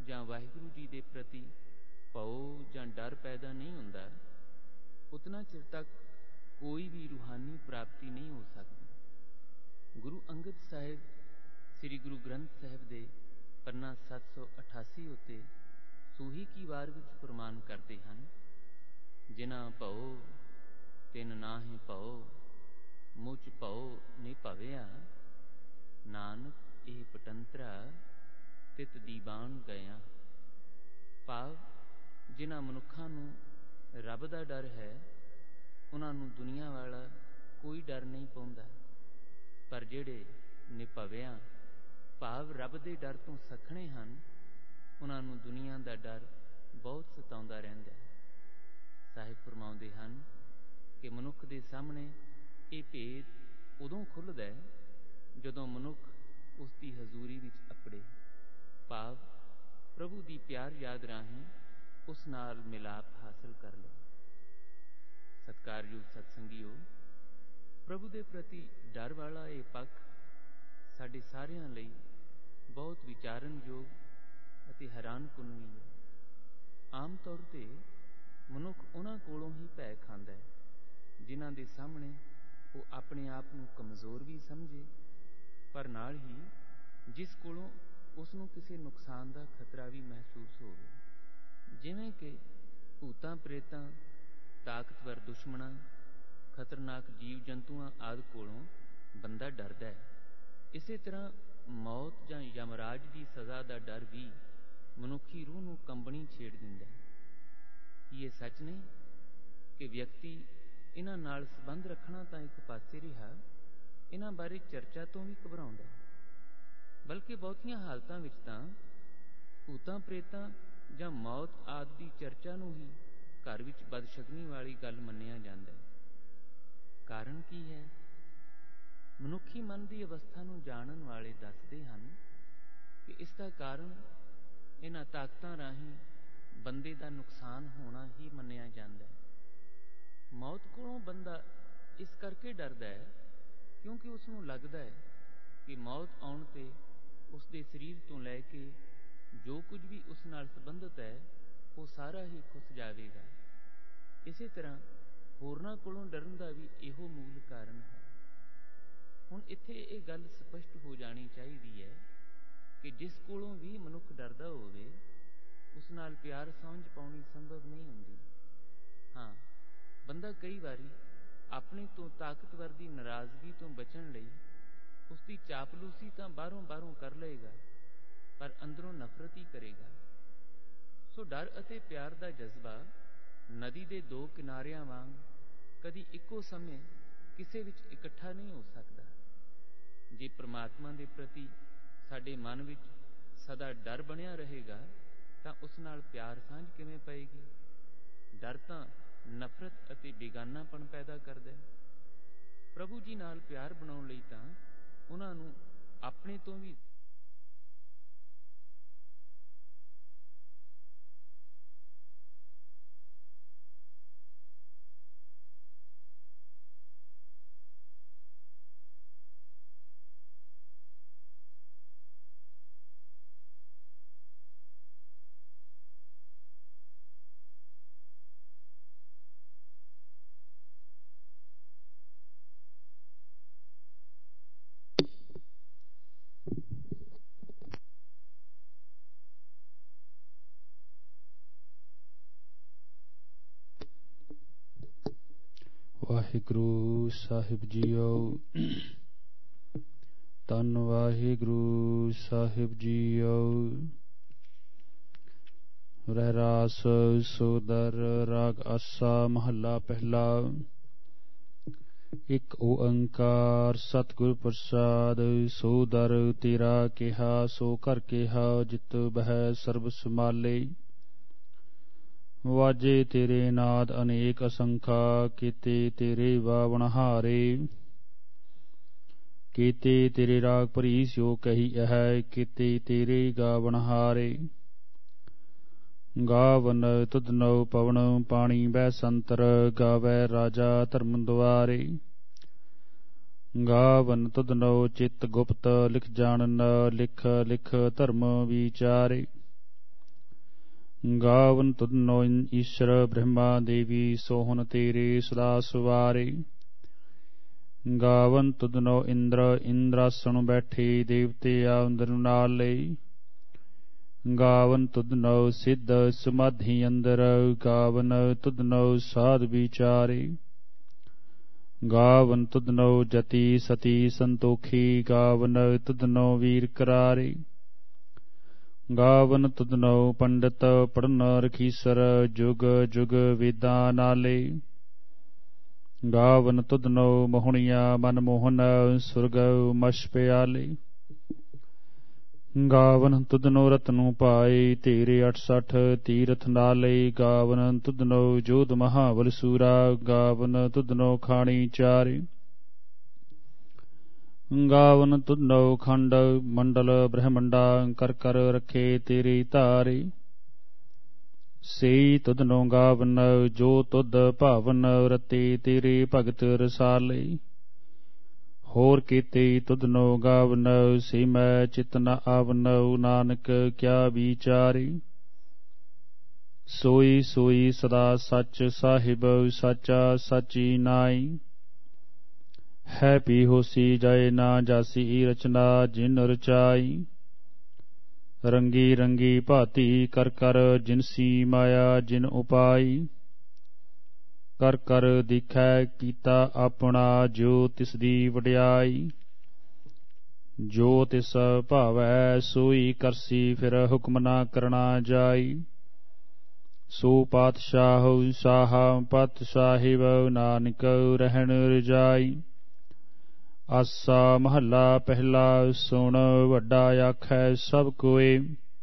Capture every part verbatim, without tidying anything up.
ਜਾਂ ਵਾਹਿਗੁਰੂ ਜੀ ਦੇ ਪ੍ਰਤੀ ਭਉ ਜਾਂ ਡਰ ਪੈਦਾ ਨਹੀਂ ਹੁੰਦਾ, ਉਤਨਾ ਚਿਰ ਤੱਕ ਕੋਈ ਵੀ ਰੂਹਾਨੀ ਪ੍ਰਾਪਤੀ ਨਹੀਂ ਹੋ ਸਕਦੀ। ਗੁਰੂ ਅੰਗਦ ਸਾਹਿਬ ਸ੍ਰੀ ਗੁਰੂ ਗ੍ਰੰਥ ਸਾਹਿਬ ਦੇ ਪੰਨਾ ਸੱਤ ਸੌ ਅਠਾਸੀ ਉੱਤੇ ਸੂਹੀ ਕੀ ਵਾਰ ਵਿੱਚ ਫਰਮਾਨ ਕਰਦੇ ਹਨ, ਜਿਨ੍ਹਾਂ ਭਉ ਤਿਨ ਨਾਹਿ ਭਉ, ਮੁਝ ਭਉ ਨੇ ਭਵਿਆ, ਨਾਨਕ ਇਹ ਪਟੰਤਰਾ ਤਿਤ ਦੀਵਾਨ ਗਿਆ। ਭਾਵ ਜਿਨ੍ਹਾਂ ਮਨੁੱਖਾਂ ਨੂੰ ਰੱਬ ਦਾ ਡਰ ਹੈ, ਉਹਨਾਂ ਨੂੰ ਦੁਨੀਆ ਵਾਲਾ ਕੋਈ ਡਰ ਨਹੀਂ ਪਾਉਂਦਾ, ਪਰ ਜਿਹੜੇ ਨਿਭਵਿਆਂ ਭਾਵ ਰੱਬ ਦੇ ਡਰ ਤੋਂ ਸੱਖਣੇ ਹਨ, ਉਹਨਾਂ ਨੂੰ ਦੁਨੀਆ ਦਾ ਡਰ ਬਹੁਤ ਸਤਾਉਂਦਾ ਰਹਿੰਦਾ ਹੈ। ਸਾਹਿਬ ਫਰਮਾਉਂਦੇ ਹਨ ਕਿ ਮਨੁੱਖ ਦੇ ਸਾਹਮਣੇ ਇਹ ਭੇਦ ਉਦੋਂ ਖੁੱਲ੍ਹਦਾ ਹੈ ਜਦੋਂ ਮਨੁੱਖ ਉਸ ਦੀ ਹਜ਼ੂਰੀ ਵਿੱਚ ਅਪੜੇ, ਭਾਵ ਪ੍ਰਭੂ ਦੀ ਪਿਆਰ ਯਾਦ ਰਾਹੀਂ ਉਸ ਨਾਲ ਮਿਲਾਪ ਹਾਸਲ ਕਰ ਲਏ। ਸਤਿਕਾਰਯੋਗ ਸਤਸੰਗੀਓ, ਪ੍ਰਭੂ ਦੇ ਪ੍ਰਤੀ ਡਰ ਵਾਲਾ ਇਹ ਪੱਖ ਸਾਡੇ ਸਾਰਿਆਂ ਲਈ ਬਹੁਤ ਵਿਚਾਰਨਯੋਗ ਅਤੇ ਹੈਰਾਨਕੁਨ ਵੀ ਹੈ। ਆਮ ਤੌਰ 'ਤੇ ਮਨੁੱਖ ਉਹਨਾਂ ਕੋਲੋਂ ਹੀ ਭੈ ਖਾਂਦਾ ਹੈ ਜਿਨ੍ਹਾਂ ਦੇ ਸਾਹਮਣੇ ਉਹ ਆਪਣੇ ਆਪ ਨੂੰ ਕਮਜ਼ੋਰ ਵੀ ਸਮਝੇ, ਪਰ ਨਾਲ ਹੀ ਜਿਸ ਕੋਲੋਂ ਉਸ ਨੂੰ ਕਿਸੇ ਨੁਕਸਾਨ ਦਾ ਖਤਰਾ ਵੀ ਮਹਿਸੂਸ ਹੋਵੇ। ਜਿਵੇਂ ਕਿ ਭੂਤਾਂ ਪ੍ਰੇਤਾਂ, ਤਾਕਤਵਰ ਦੁਸ਼ਮਣਾਂ, ਖਤਰਨਾਕ ਜੀਵ ਜੰਤੂਆਂ ਆਦਿ ਕੋਲੋਂ ਬੰਦਾ ਡਰਦਾ ਹੈ, ਇਸੇ ਤਰ੍ਹਾਂ ਮੌਤ ਜਾਂ ਯਮਰਾਜ ਦੀ ਸਜ਼ਾ ਦਾ ਡਰ ਵੀ ਮਨੁੱਖੀ ਰੂਹ ਨੂੰ ਕੰਬਣੀ ਛੇੜ ਦਿੰਦਾ ਹੈ। ਕੀ ਇਹ ਸੱਚ ਨਹੀਂ ਕਿ ਵਿਅਕਤੀ ਇਹਨਾਂ ਨਾਲ ਸੰਬੰਧ ਰੱਖਣਾ ਤਾਂ ਇੱਕ ਪਾਸੇ ਰਿਹਾ, ਇਹਨਾਂ ਬਾਰੇ ਚਰਚਾ ਤੋਂ ਵੀ ਘਬਰਾਉਂਦਾ ਹੈ, ਬਲਕਿ ਬਹੁਤੀਆਂ ਹਾਲਤਾਂ ਵਿੱਚ ਤਾਂ ਭੂਤਾਂ ਪ੍ਰੇਤਾਂ ਜਾਂ ਮੌਤ ਆਦਿ ਦੀ ਚਰਚਾ ਨੂੰ ਹੀ ਘਰ ਵਿੱਚ ਬਦਸ਼ਗਨੀ ਵਾਲੀ ਗੱਲ ਮੰਨਿਆ ਜਾਂਦਾ ਹੈ। ਕਾਰਨ ਕੀ ਹੈ? ਮਨੁੱਖੀ ਮਨ ਦੀ ਅਵਸਥਾ ਨੂੰ ਜਾਣਨ ਵਾਲੇ ਦੱਸਦੇ ਹਨ ਕਿ ਇਸ ਦਾ ਕਾਰਨ ਇਹਨਾਂ ਤਾਕਤਾਂ ਰਾਹੀਂ ਬੰਦੇ ਦਾ ਨੁਕਸਾਨ ਹੋਣਾ ਹੀ ਮੰਨਿਆ ਜਾਂਦਾ ਹੈ। ਮੌਤ ਕੋਲੋਂ ਬੰਦਾ ਇਸ ਕਰਕੇ ਡਰਦਾ ਹੈ ਕਿਉਂਕਿ ਉਸ ਨੂੰ ਲੱਗਦਾ ਹੈ ਕਿ ਮੌਤ ਆਉਣ 'ਤੇ ਉਸ ਦੇ ਸਰੀਰ ਤੋਂ ਲੈ ਕੇ ਜੋ ਕੁਝ ਵੀ ਉਸ ਨਾਲ ਸੰਬੰਧਿਤ ਹੈ, ਉਹ ਸਾਰਾ ਹੀ ਖੁੱਸ ਜਾਵੇਗਾ। ਇਸੇ ਤਰ੍ਹਾਂ ਹੋਰਨਾਂ ਕੋਲੋਂ ਡਰਨ ਦਾ ਵੀ ਇਹੋ ਮੂਲ ਕਾਰਨ ਹੈ। ਹੁਣ ਇੱਥੇ ਇਹ ਗੱਲ ਸਪਸ਼ਟ ਹੋ ਜਾਣੀ ਚਾਹੀਦੀ ਹੈ ਕਿ ਜਿਸ ਕੋਲੋਂ ਵੀ ਮਨੁੱਖ ਡਰਦਾ ਹੋਵੇ, ਉਸ ਨਾਲ ਪਿਆਰ ਸਾਂਝ ਪਾਉਣੀ ਸੰਭਵ ਨਹੀਂ ਹੁੰਦੀ। ਹਾਂ, ਬੰਦਾ ਕਈ ਵਾਰੀ ਆਪਣੇ ਤੋਂ ਤਾਕਤਵਰ ਦੀ ਨਾਰਾਜ਼ਗੀ ਤੋਂ ਬਚਣ ਲਈ ਉਸ ਦੀ ਚਾਪਲੂਸੀ ਤਾਂ ਬਾਹਰੋਂ ਬਾਹਰੋਂ ਕਰ ਲਏਗਾ, ਪਰ ਅੰਦਰੋਂ ਨਫ਼ਰਤ ਹੀ ਕਰੇਗਾ। ਸੋ ਡਰ ਅਤੇ ਪਿਆਰ ਦਾ ਜਜ਼ਬਾ ਨਦੀ ਦੇ ਦੋ ਕਿਨਾਰਿਆਂ ਵਾਂਗ ਕਦੀ ਇੱਕੋ ਸਮੇਂ ਕਿਸੇ ਵਿੱਚ ਇਕੱਠਾ ਨਹੀਂ ਹੋ ਸਕਦਾ। ਜੇ ਪ੍ਰਮਾਤਮਾ ਦੇ ਪ੍ਰਤੀ ਸਾਡੇ ਮਨ ਵਿੱਚ ਸਦਾ ਡਰ ਬਣਿਆ ਰਹੇਗਾ ਤਾਂ ਉਸ ਨਾਲ ਪਿਆਰ ਸਾਂਝ ਕਿਵੇਂ ਪਏਗੀ? ਡਰ ਤਾਂ ਨਫ਼ਰਤ ਅਤੇ ਬੇਗਾਨਾਪਣ ਪੈਦਾ ਕਰਦਾ ਹੈ। ਪ੍ਰਭੂ ਜੀ ਨਾਲ ਪਿਆਰ ਬਣਾਉਣ ਲਈ ਤਾਂ ਉਹਨਾਂ ਨੂੰ ਆਪਣੇ ਤੋਂ ਵੀ ਵਾਹਿਗੁਰੂ ਸਾਹਿਬ ਜੀਓ। ਧੰਨ ਵਾਹਿਗੁਰੂ ਸਾਹਿਬ ਜੀਓ। ਰਹਿਰਾਸ ਸੋਦਰ ਰਾਗ ਆਸਾ ਮਹੱਲਾ ਪਹਿਲਾ। ਇੱਕ ਓਅੰਕਾਰ ਸਤਿਗੁਰ ਪ੍ਰਸਾਦ। ਸੋ ਦਰ ਤੇਰਾ ਕਿਹਾ ਸੋ ਘਰ ਕਿਹਾ, ਜਿਤ ਬਹਿ ਸਰਬ ਸਮਾਲੇ। ਵਾਜੇ ਤੇਰੇ ਨਾਦ ਅਨੇਕ ਅਸੰਖਾ, ਕੀਤੇ ਤੇਰੇ ਵਾਵਣਹਾਰੇ। ਕੀਤੇ ਤੇਰੇ ਰਾਗ ਭਰੀ ਸਿਓ ਕਹੀ ਹੈ, ਕੀਤੇ ਤੇਰੇ ਗਾਵਣਹਾਰੇ। ਗਾਵਨ ਤੁਧ ਨਉ ਪਵਨ ਪਾਣੀ ਬਹਿ ਸੰਤਰ, ਗਾਵੈ ਰਾਜਾ ਧਰਮ ਦੁਆਰੇ। ਗਾਵਨ ਤੁਧ ਨਉ ਚਿਤ ਗੁਪਤ ਲਿਖ ਜਾਣਨ, ਲਿਖ ਲਿਖ ਧਰਮ ਵਿਚਾਰੇ। ਗਾਵਨ ਤੁਧਨੋ ਈਸ਼ਰ ਬ੍ਰਹਮਾ ਦੇਵੀ ਸੋਹਨ ਤੇਰੇ ਸਦਾ ਸਵਾਰੇ। ਗਾਵਨ ਤੁਧਨੋ ਇੰਦਰ ਇੰਦਰਾਸਣ ਬੈਠੇ ਦੇਵਤੇ ਆਉਂਦਰ ਨਾਲੇ। ਗਾਵਨ ਤੁਧਨੋ ਸਿੱਧ ਸਮਾਧੀ ਅੰਦਰ ਗਾਵਨ ਤੁਧਨੋ ਸਾਧ ਵਿਚਾਰੇ। ਗਾਵਨ ਤੁਧਨੋ ਜਤੀ ਸਤੀ ਸੰਤੋਖੀ ਗਾਵਨ ਤੁਧਨੋ ਵੀਰ ਕਰਾਰੇ। ਗਾਵਨ ਤੁਧਨੋ ਪੰਡਤ ਪੜਨ ਰਖੀਸਰ ਜੁਗ ਜੁਗ ਵੇਦਾਂ ਨਾਲੇ। ਗਾਵਨ ਤੁਧਨੋ ਮੋਹਣੀਆਂ ਮਨਮੋਹਨ ਸੁਰਗ ਮਛ ਪਿਆਲੇ। ਗਾਵਨ ਤੁਧਨੋ ਰਤਨੁ ਪਾਏ ਤੇਰੇ ਅਠਸਠ ਤੀਰਥ ਨਾਲੇ। ਗਾਵਨ ਤੁਧਨੋ ਜੋਧ ਮਹਾਬਲ ਸੂਰਾ ਗਾਵਨ ਤੁਧਨੋ ਖਾਣੀ ਚਾਰੇ। ਗਾਵਨ ਤੁਧਨੋ ਖੰਡ ਮੰਡਲ ਬ੍ਰਹਮੰਡਾ ਕਰ ਕਰ ਰੱਖੇ ਤੇਰੀ ਧਾਰੇ। ਸਈ ਤੁਧਨੋ ਗਾਵਨ ਜੋ ਤੁਧ ਭਾਵਨ ਰਤੇ ਤੇਰੇ ਭਗਤ ਰਸਾਲੇ। ਹੋਰ ਕੀਤੇ ਤੁਧਨੋ ਗਾਵਨ ਸੇ ਮੈਂ ਚਿਤ ਨ ਆਵਨ ਨਾਨਕ ਕਿਆ ਵਿਚਾਰੇ। ਸੋਈ ਸੋਈ ਸਦਾ ਸੱਚ ਸਾਹਿਬ ਸਾਚਾ ਸਾਚੀ ਨਾਈ। ਹੈ ਪੀ ਹੋਸੀ ਜਾਏ ਨਾ ਜਾਸੀ ਰਚਨਾ ਜਿਨ ਰਚਾਈ। ਰੰਗੀ ਰੰਗੀ ਭਾਤੀ ਕਰ ਕਰ ਜਿਨਸੀ ਮਾਇਆ ਜਿਨ ਉਪਾਈ। ਕਰ ਕਰ ਦਿਖੈ ਕੀਤਾ ਆਪਣਾ ਜੋ ਤਿਸ ਦੀ ਵਡਿਆਈ। ਜੋ ਤਿਸ ਭਾਵੈ ਸੋਈ ਕਰਸੀ ਫਿਰ ਹੁਕਮ ਨਾ ਕਰਨਾ ਜਾਈ। ਸੋ ਪਾਤਸ਼ਾਹ ਸ਼ਾਹ ਪਤ ਸਾਹਿਬ ਨਾਨਕ ਰਹਿਣ ਰਜਾਈ। ਆਸਾ ਮਹੱਲਾ ਪਹਿਲਾ ਸੁਣ ਵੱਡਾ ਆਖੈ ਸਭ ਕੋਏ।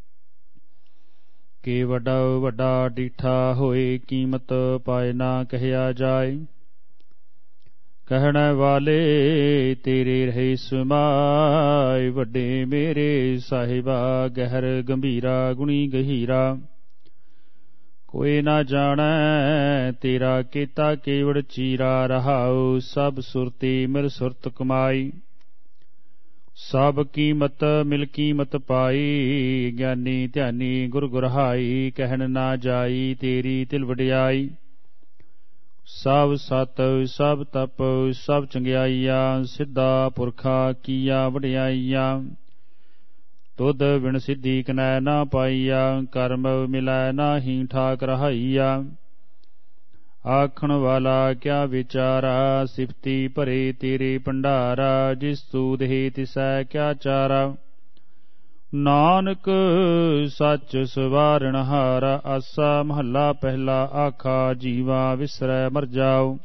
ਕਿ ਵੱਡਾ ਵੱਡਾ ਡੀਠਾ ਹੋਏ ਕੀਮਤ ਪਾਏ ਨਾ ਕਹਿਆ ਜਾਏ। ਕਹਿਣ ਵਾਲੇ ਤੇਰੇ ਰਹੇ ਸਮਾਏ ਵੱਡੇ ਮੇਰੇ ਸਾਹਿਬਾ ਗਹਿਰ ਗੰਭੀਰਾ ਗੁਣੀ ਗਹੀਰਾ। ਕੋਈ ਨਾ ਜਾਣੈ ਤੇਰਾ ਕੀਤਾ ਕੇਵੜ ਚੀਰਾ ਰਹਾਉ। ਸਭ ਸੁਰਤੀ ਮਿਲ ਸੁਰਤ ਕਮਾਈ। ਸਭ ਕੀਮਤ ਮਿਲ ਕੀਮਤ ਪਾਈ। ਗਿਆਨੀ ਧਿਆਨੀ ਗੁਰ ਗੁਰਹਾਈ ਕਹਿਣ ਨਾ ਜਾਈ ਤੇਰੀ ਤਿਲ ਵਡਿਆਈ। ਸਭ ਸਤ ਸਭ ਤਪ ਸਭ ਚੰਗਿਆਈਆਂ ਸਿੱਧਾ ਪੁਰਖਾ ਕੀਆ ਵਡਿਆਈਆਂ। ਤੁਧ ਬਿਨ ਸਿੱਧੀ ਕਨੈ ਨਾ ਪਾਈਆ। ਕਰਮ ਮਿਲੈ ਨਾਹੀ ਠਾਕ ਰਹਾਈਆ। ਆਖਣ ਵਾਲਾ ਕਿਆ ਵਿਚਾਰਾ ਸਿਫਤੀ ਭਰੇ ਤੇਰੇ ਭੰਡਾਰਾ। ਜਿਸ ਤੂ ਦੇਹ ਤਿਸੈ ਕਿਆ ਚਾਰਾ। ਨਾਨਕ ਸੱਚ ਸਵਾਰਣ ਹਾਰਾ। ਆਸਾ ਮਹੱਲਾ ਪਹਿਲਾ ਆਖਾ ਜੀਵਾ ਵਿਸਰੈ ਮਰ ਜਾਉ।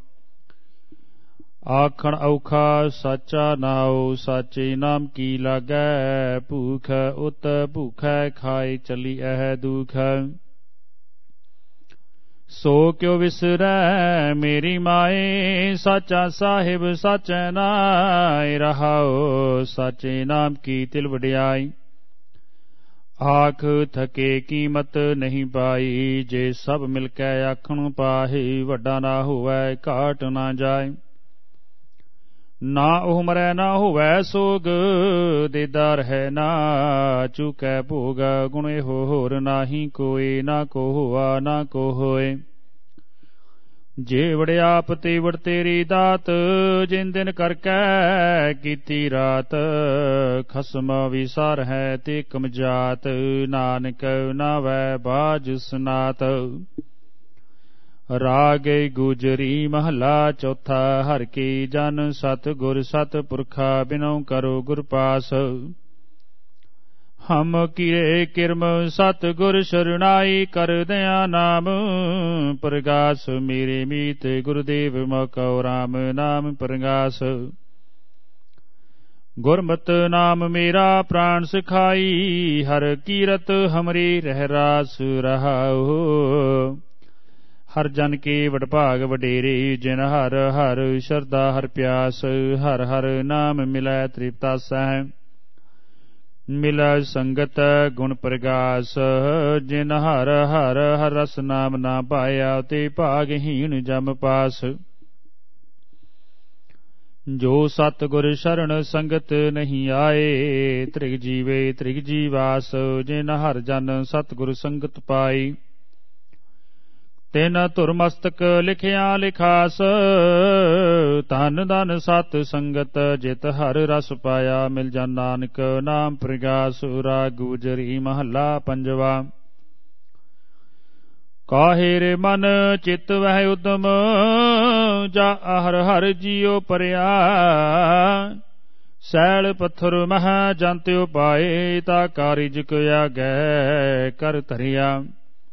ਆਖਣ ਔਖਾ ਸਾਚਾ ਨਾਉ। ਸਾਚੇ ਨਾਮ ਕੀ ਲਾਗੈ। ਭੂਖ ਉਤ ਭੂਖੈ ਖਾਏ ਚਲੀ ਇਹ ਦੁਖ। ਸੋ ਕਿਉ ਵਿਸਰੈ ਮੇਰੀ ਮਾਏ। ਸਾਚਾ ਸਾਹਿਬ ਸਾਚੈ ਨਾਇ ਰਹਾਉ। ਸਾਚੇ ਨਾਮ ਕੀ ਤਿਲ ਵਡਿਆਈ। ਆਖ ਥਕੇ ਕੀਮਤ ਨਹੀਂ ਪਾਈ। ਜੇ ਸਭ ਮਿਲ ਕੇ ਆਖਣ ਪਾਹੀ। ਵੱਡਾ ਨਾ ਹੋਵੈ ਘਾਟ ਨਾ ਜਾਏ। ਨਾ ਉਹ ਮਰੈ ਨਾ ਹੋਵੈ ਸੋਗ। ਦੇਦਾ ਰਹਿ ਨਾ ਚੁਕੈ ਭੋਗ। ਗੁਣ ਇਹੋ ਹੋਰ ਨਾਹੀ ਕੋਈ। ਨਾ ਕੋ ਹੋਆ ਨਾ ਕੋ ਹੋਏ। ਜੇ ਵੜਿਆਪ ਤੇ ਵੜ ਤੇਰੀ ਦਾਤ। ਜਿਨ ਦਿਨ ਕਰਕੇ ਕੀਤੀ ਰਾਤ। ਖਸਮ ਵਿਸਾਰ ਹੈ ਤੇ ਕਮਜਾਤ। ਨਾਨਕ ਨਾਵੈ ਬਾਜ ਸਨਾਤ। ਰਾਗ ਗੁਜਰੀ ਮਹੱਲਾ ਚੌਥਾ। ਹਰਿ ਕੀ ਜਨ ਸਤ ਗੁਰ ਸਤ ਪੁਰਖਾ ਬਿਨਉ ਕਰੋ ਗੁਰ ਪਾਸ। ਹਮ ਕੀਰੇ ਕਿਰਮ ਸਤ ਗੁਰ ਸ਼ਰਨਾਈ। ਕਰਦਿਆਂ ਨਾਮ ਪ੍ਰਗਾਸ। ਮੇਰੇ ਮੀਤ ਗੁਰਦੇਵ ਮਕਉ ਰਾਮ ਨਾਮ ਪ੍ਰਗਾਸ। ਗੁਰਮਤਿ ਨਾਮ ਮੇਰਾ ਪ੍ਰਾਣ ਸਿਖਾਈ। ਹਰ ਕੀਰਤ ਹਮਰੀ ਰਹਿ ਰਾਸ ਰਹਾਉ। ਹਰ ਜਨ ਕੇ ਵਡਭਾਗ ਵਡੇਰੇ। ਜਿਨ ਹਰ ਹਰ ਸ਼ਰਧਾ ਹਰ ਪਿਆਸ। ਹਰ ਹਰ ਨਾਮ ਮਿਲੈ ਤ੍ਰਿਪਤਾਸੈ। ਮਿਲੈ ਸੰਗਤ ਗੁਣ ਪ੍ਰਗਾਸ। ਜਿਨ ਹਰ ਹਰ ਹਰ ਰਸ ਨਾਮ ਨਾ ਪਾਇਆ। ਤੇ ਭਾਗਹੀਣ ਜਮ ਪਾਸ। ਜੋ ਸਤਿਗੁਰ ਸ਼ਰਨ ਸੰਗਤ ਨਹੀਂ ਆਏ, ਤ੍ਰਿਗ ਜੀਵੇ ਤ੍ਰਿਗ ਜੀਵਾਸ, ਜਿਨ ਹਰ ਜਨ ਸਤਿਗੁਰ ਸੰਗਤ ਪਾਈ। ਤਿਨ ਧੁਰ ਮਸਤਕ ਲਿਖਿਆ ਲਿਖਾਸ, ਧਨ ਧਨ ਸਤ ਸੰਗਤ, ਜਿਤ ਹਰ ਰਸ ਪਾਇਆ, ਮਿਲ ਜਨ ਨਾਨਕ ਨਾਮ ਪ੍ਰਗਾਸ। ਰਾਗ ਗੁਜਰੀ ਮਹੱਲਾ ਪੰਜਵਾ। ਕਾਹੇ ਰੇ ਮਨ ਚਿਤ ਵਹਿ ਉਦਮ, ਜਾ ਹਰ ਹਰ ਜੀਉ ਪਰਿਆ। ਸੈਲ ਪੱਥਰ ਮਹਿ ਜੰਤਿਉ ਪਾਏ, ਤਾ ਕਾਰਿਜ ਕਿਆ ਗੈ ਕਰ ਧਰਿਆ।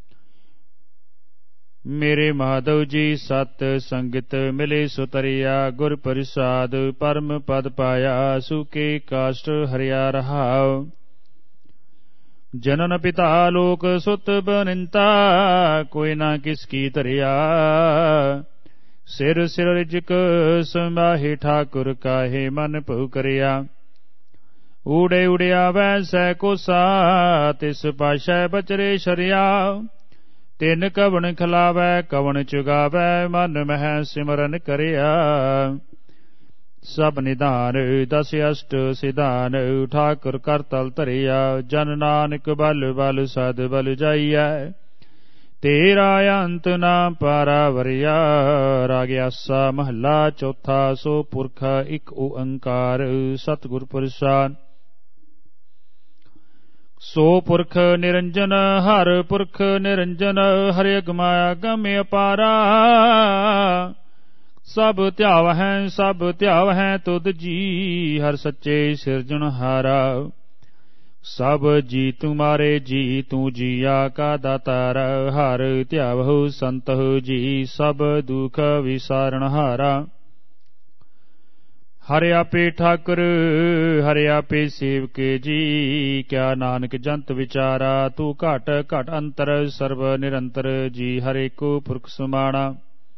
ਮੇਰੇ ਮਾਧਵ ਜੀ ਸਤ ਸੰਗਤ ਮਿਲੇ ਸੁਤਰਿਆ, ਗੁਰ ਪ੍ਰਸਾਦ ਪਰਮ ਪਦ ਪਾਇਆ। ਸੂਕੇ ਕਾਸ਼ਟ ਹਰਿਆ ਰਹਾਉ, ਜਨਨ ਪਿਤਾ ਲੋਕ ਸੁਤ ਬਨਿੰਤਾ, ਕੋਈ ਨਾ ਕਿਸ ਕੀ ਧਰਿਆ। ਸਿਰ ਸਿਰ ਰਿਜਕ ਸਮਾਹੇ, ਠਾਕੁਰ ਕਾਹੇ ਮਨ ਭਉ ਕਰਿਆ। ਊੜੇ ਉੜਿਆ ਵੈਸੈ ਕੋਸਾ, ਤਿਸ ਪਾਸ਼ੈ ਬਚਰੇ ਸ਼ਰਿਆ। ਤਿਨ ਕਵਣ ਖਿਲਾਵੈ ਕਵਣ ਚੁਗਾਵੈ, ਮਨ ਮਹਿ ਸਿਮਰਨ ਕਰਿਆ। ਸਭ ਨਿਧਾਨ ਦਸ ਅਸ਼ਟ ਸਿਧਾਨ, ਠਾਕੁਰ ਕਰ ਤਲ ਧਰਿਆ। ਜਨ ਨਾਨਕ ਬਲ ਬਲ ਸਦ ਬਲ ਜਾਈਐ, ਤੇਰਾ ਅੰਤ ਨਾ ਪਾਰਾ ਵਰਿਆ। ਰਾਗ ਆਸਾ ਮਹੱਲਾ ਚੌਥਾ। ਸੋ ਪੁਰਖ ਇਕ ਓੰਕਾਰ, ਸਤਿਗੁਰ ਪ੍ਰਸਾਦਿ। ਸੋ ਪੁਰਖ ਨਿਰੰਜਨ ਹਰ ਪੁਰਖ ਨਿਰੰਜਨ, ਹਰਿ ਅਗਮਾਇਆ ਗਮ ਅਪਾਰਾ। ਸਭ ਧਿਆਵਹਿ ਸਭ ਧਿਆਵਹਿ ਤੁਧ ਜੀ, ਹਰ ਸੱਚੇ ਸਿਰਜਣਹਾਰਾ। ਸਭ ਜੀ ਤੁਮਾਰੇ ਜੀ, ਤੂੰ ਜੀਆ ਕਾ ਦਾਤਾਰ। ਹਰ ਧਿਆਵਹੁ ਸੰਤਹੁ ਜੀ, ਸਭ ਦੁਖ ਵਿਸਾਰਣਹਾਰਾ। ਹਰਿ ਆਪੇ ਠਾਕੁਰ ਹਰਿ ਆਪੇ ਸੇਵਕੇ ਜੀ, ਕਿਆ ਨਾਨਕ ਜੰਤ ਵਿਚਾਰਾ। ਤੂੰ ਘਟ ਘਟ ਅੰਤਰ ਸਰਬ ਨਿਰੰਤਰ ਜੀ, ਹਰਿ ਕੋ ਪੁਰਖ ਸਮਾਣਾ।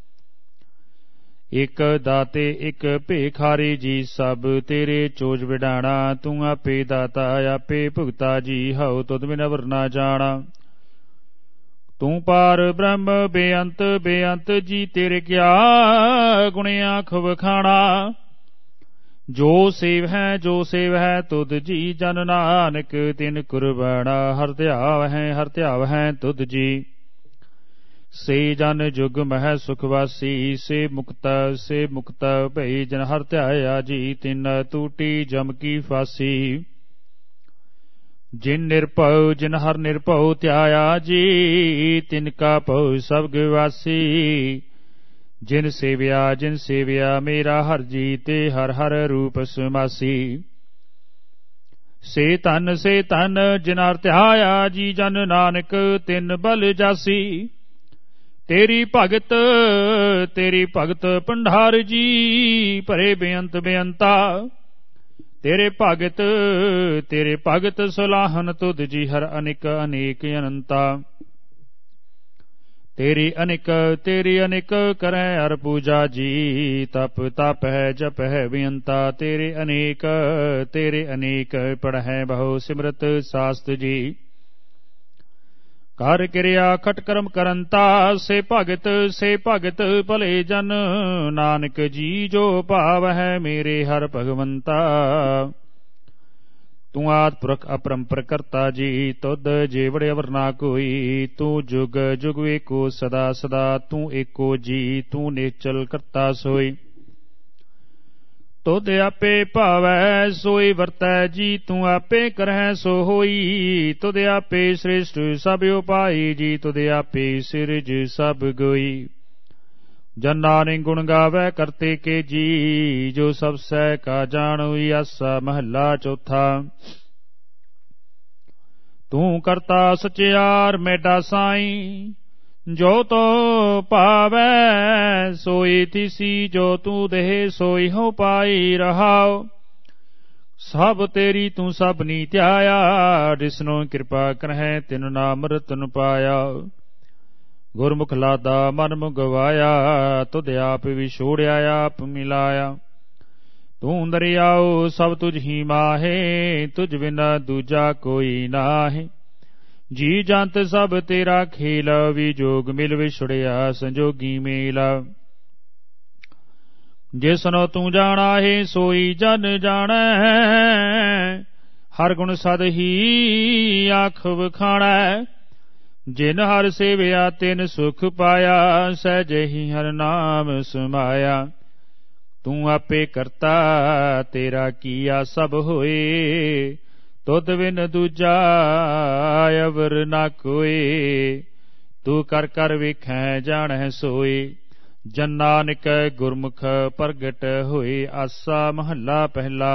ਇਕ ਦਾਤੇ ਇਕ ਭੇਖਾਰੀ ਜੀ, ਸਭ ਤੇਰੇ ਚੋਜ ਵਿਡਾਣਾ। ਤੂੰ ਆਪੇ ਦਾਤਾ ਆਪੇ ਭੁਗਤਾ ਜੀ, ਹਉ ਤੁਧ ਬਿਨ ਅਵਰ ਨਾ ਜਾਣਾ। ਤੂੰ ਪਾਰ ਬ੍ਰਹਮ ਬੇਅੰਤ ਬੇਅੰਤ ਜੀ, ਤੇਰੇ ਕਿਆ ਗੁਣ ਆਖ ਵਖਾਣਾ। ਜੋ ਸੇਵ ਹੈ ਜੋ ਸੇਵ ਹੈ ਤੁਧ ਜੀ, ਜਨ ਨਾਨਕ ਤਿਨ ਕੁਰਬਾਣਾ। ਹਰ ਧਿਆਵ ਹੈ ਹਰ ਧਿਆਵ ਹੈ ਤੁਧ ਜੀ, ਸੇ ਜਨ ਜੁਗ ਮਹਿ ਸੁਖ ਵਾਸੀ। ਸੇ ਮੁਕਤ ਸੇ ਮੁਕਤ ਭਈ, ਜਨ ਹਰ ਧਿਆਇਆ ਜੀ, ਤਿਨ ਟੂਟੀ ਜਮ ਕੀ ਫਾਸੀ। ਜਿਨ ਨਿਰਭਉ ਜਿਨ ਹਰ ਨਿਰਭਉ ਧਿਆਇਆ ਜੀ, ਤਿਨ ਕਾ ਭਉ ਸਭ ਗਵਾਸੀ। ਜਿਨ ਸੇਵਿਆ ਜਿਨ ਸੇਵਿਆ ਮੇਰਾ ਹਰ ਜੀ, ਤੇ ਹਰ ਹਰ ਰੂਪ ਸਮਾਸੀ। ਸੇ ਧਨ ਸੇ ਧਨ ਜਿਨ ਹਰ ਧਿਆਇਆ ਜੀ, ਜਨ ਨਾਨਕ ਤਿਨ ਬਲ ਜਾਸੀ। ਤੇਰੀ ਭਗਤ ਤੇਰੀ ਭਗਤ ਭੰਡਾਰ ਜੀ, ਭਰੇ ਬੇਅੰਤ ਬੇਅੰਤਾ। ਤੇਰੇ ਭਗਤ ਤੇਰੇ ਭਗਤ ਸੁਲਾਹਨ ਤੁਧ ਜੀ, ਹਰ ਅਨੇਕ ਅਨੇਕ ਅਨੰਤਾ। ਤੇਰੀ ਅਨੇਕ ਤੇਰੀ ਅਨੇਕ ਕਰੈ ਹਰ ਪੂਜਾ ਜੀ, ਤਪ ਤਪ ਹੈ ਜਪ ਹੈ ਬੇਅੰਤਾ। ਤੇਰੇ ਅਨੇਕ ਤੇਰੇ ਅਨੇਕ ਪੜ੍ਹੈ ਬਹੁ ਸਿਮਰਤ ਸਾਸਤ ਜੀ। ਕਰ ਕਿਰਿਆ ਖਟ ਕਰਮ ਕਰੰਤਾ, ਸੇ ਭਗਤ ਸੇ ਭਗਤ ਭਲੇ ਜਨ। ਨਾਨਕ ਜੀ ਜੋ ਭਾਵ ਹੈ ਮੇਰੇ ਹਰ ਭਗਵੰਤਾ। ਤੂੰ ਆਦਿ ਪੁਰਖ ਅਪਰੰਪਰ ਕਰਤਾ ਜੀ, ਤੁਧ ਜੇਵੜ ਅਵਰ ਨਾ ਕੋਈ। ਤੂੰ ਜੁਗ ਜੁਗ ਏਕੋ ਸਦਾ ਸਦਾ, ਤੂੰ ਏਕੋ ਜੀ ਤੂੰ ਨੇਚਲ ਕਰਤਾ ਸੋਈ। ਤੁਧ ਆਪੇ ਭਾਵੈ ਸੋਈ ਵਰਤੈ ਜੀ, ਤੂੰ ਆਪੇ ਕਰਹਿ ਸੋ ਹੋਈ। ਤੁਧ ਆਪੇ ਸ੍ਰੇਸ਼ਟ ਸਭ ਉਪਾਈ ਜੀ, ਤੁਧ ਆਪੇ ਸਿਰਜ ਸਭ ਗੋਈ। ਜਨ ਨਾਨਕ ਗੁਣ ਗਾਵੈ ਕਰਤੇ ਕੇ ਜੀ, ਜੋ ਸਭ ਸਹਿ ਕਾ ਜਾਣੋਈ। ਆਸਾ ਮਹੱਲਾ ਚੌਥਾ। ਤੂੰ ਕਰਤਾ ਸਚਿਆਰ ਮੇਡਾ ਸਾਈ, ਜੋ ਤੋ ਭਾਵੈ ਸੋਈ ਤਿਸੀ। ਜੋ ਤੂੰ ਦੇਹ ਸੋਈ ਹੋ ਪਾਈ ਰਹਾਉ। ਸਭ ਤੇਰੀ ਤੂੰ ਸਭਨੀ ਧਿਆਇਆ, ਜਿਸਨੋ ਕਿਰਪਾ ਕਰਹਿ ਤਿਨ ਨਾਮ ਰਤਨ ਪਾਇਆ। ਗੁਰਮੁਖ ਲਾਦਾ ਮਨ ਮੁਗਵਾਇਆ, ਤੁਧ ਆਪ ਵਿਛੋੜਿਆ ਆਪ ਮਿਲਾਇਆ। ਤੂੰ ਦਰਿਆਉ ਸਭ ਤੁਝ ਹੀ ਮਾਹੇ, ਤੁਝ ਬਿਨਾ ਦੂਜਾ ਕੋਈ ਨਾਹੀ। ਜੀ ਜੰਤ ਸਭ ਤੇਰਾ ਖੇਲਾ, ਵਿਜੋਗ ਮਿਲ ਵਿਛੜਿਆ ਸੰਜੋਗੀ ਮੇਲਾ। ਜਿਸਨੋ ਤੂੰ ਜਾਣਾ ਹੈ ਸੋਈ ਜਨ ਜਾਣੈ, ਹਰ ਗੁਣ ਸਦ ਹੀ ਆਖ ਵਖਾਣੈ। ਜਿਨ ਹਰ ਸੇਵਿਆ ਤਿਨ ਸੁਖ ਪਾਇਆ, ਸਹਿਜੇ ਹੀ ਹਰ ਨਾਮ ਸਮਾਇਆ। ਤੂੰ ਆਪੇ ਕਰਤਾ ਤੇਰਾ ਕੀਆ ਸਭ ਹੋਏ, ਤੁਧ ਬਿਨ ਦੂਜਾ ਅਵਰ ਨਾ ਕੋਏ। ਤੂੰ ਕਰ ਕਰ ਵੇਖੈ ਜਾਣੈ ਸੋਏ, ਜਨ ਨਾਨਕ ਗੁਰਮੁਖ ਪ੍ਰਗਟ ਹੋਏ। ਆਸਾ ਮਹੱਲਾ ਪਹਿਲਾ।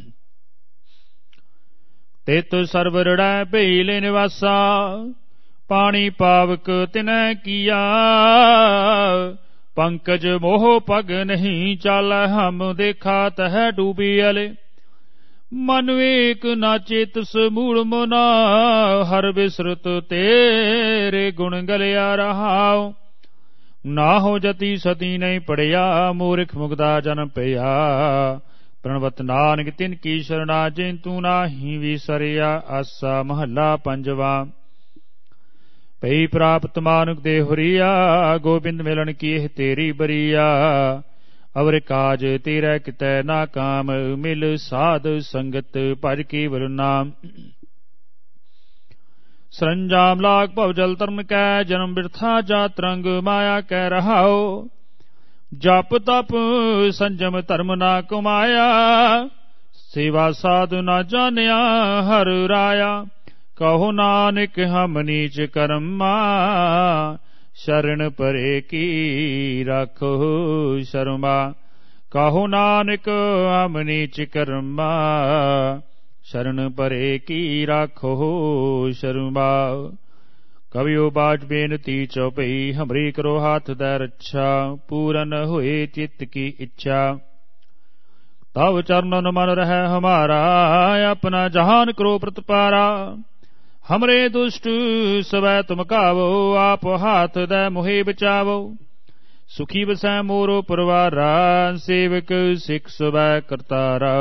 ਤਿਤ ਸਰਬ ਰੜੈ ਭਈ ਲੈ ਨਿਵਾਸਾ, ਪਾਣੀ ਪਾਵਕ ਤਿਨੈ ਕੀਆ। ਪੰਕਜ ਮੋਹ ਪਗ ਨਹੀਂ ਚਾਲੈ, ਹਮ ਦੇਖਾ ਤਹ ਡੂਬੀ ਅਲੇ। ਮਨ ਏਕ ਨਾ ਚੇਤਸ ਮੂੜ ਮਨਾ, ਹਰ ਬਿਸਰਤ ਤੇਰੇ ਗੁਣ ਗਲਿਆ ਰਹਾਉ। ਨਾ ਹੋ ਜਤੀ ਸਤੀ ਨਹੀਂ ਪੜਿਆ, ਮੂਰਖ ਮੁਗਦਾ ਜਨਮ ਪਿਆ। ਪ੍ਰਣਵਤ ਨਾਨਕ ਤਿਨ ਕੀ ਸ਼ਰਣਾ, ਜਿਨ ਤੂੰ ਨਾਹੀ ਵਿਸਰਿਆ। ਆਸਾ ਮਹੱਲਾ ਪੰਜਵਾ। ਪਈ ਪ੍ਰਾਪਤ ਮਾਨੁਖ ਦੇ ਹੁਰੀਆ, ਗੋਬਿੰਦ ਮਿਲਣ ਕੀ ਇਹ ਤੇਰੀ ਬਰੀਆ। ਅਵਰ ਕਾਜ ਤੇਰਾ ਕਿਤੈ ਨਾ ਕਾਮ, ਮਿਲ ਸਾਧ ਸੰਗਤ ਭਜ ਕੇਵਲ ਨਾਮ। ਸਰੰਜਾਮ ਲਾਗ ਭਵ ਜਲ ਧਰਮ ਕੈ, ਜਨਮ ਬਿਰਥਾ ਜਾਤ ਰੰਗ ਮਾਇਆ ਕੈ ਰਹਾਉ। ਜਪ ਤਪ ਸੰਜਮ ਧਰਮ ਨਾ ਕਮਾਇਆ, ਸੇਵਾ ਸਾਧੁ ਨਾ ਜਾਣਿਆ ਹਰ ਰਾਇਆ। ਕਹੋ ਨਾਨਕ ਹਮ ਨੀਚ ਕਰਮਾ, ਸ਼ਰਨ ਪਰੇ ਕੀ ਰਾਖੋ ਸ਼ਰਮਾ। ਕਹੋ ਨਾਨਕ ਹਮ ਨੀਚ ਕਰਮਾ, ਸ਼ਰਨ ਪਰੇ ਕੀ ਰਾਖੋ ਸ਼ਰਮਾ। ਕਵਿਓ ਬਾਜ ਬੇਨਤੀ ਚਉਪਈ, ਹਮਰੀ ਕਰੋ ਹਾਥ ਦੈ ਰੱਛਾ। ਪੂਰਨ ਹੋਏ ਚਿੱਤ ਕੀ ਇੱਛਾ, ਤਵ ਚਰਨਨ ਮਨ ਰਹਿ ਹਮਾਰਾ। ਆਪਣਾ ਜਹਾਨ ਕਰੋ ਪ੍ਰਤਪਾਰਾ, ਹਮਰੇ ਦੁਸ਼ਟ ਸਵੈ ਤੁਮ ਕਾਵੋ। ਆਪ ਹਾਥ ਦੈ ਮੋਹਿ ਬਚਾਵੋ, ਸੁਖੀ ਬਸੈ ਮੋਰੋ ਪਰਵਾਰਾ। ਸੇਵਕ ਸਿੱਖ ਸਵੈ ਕਰਤਾਰਾ,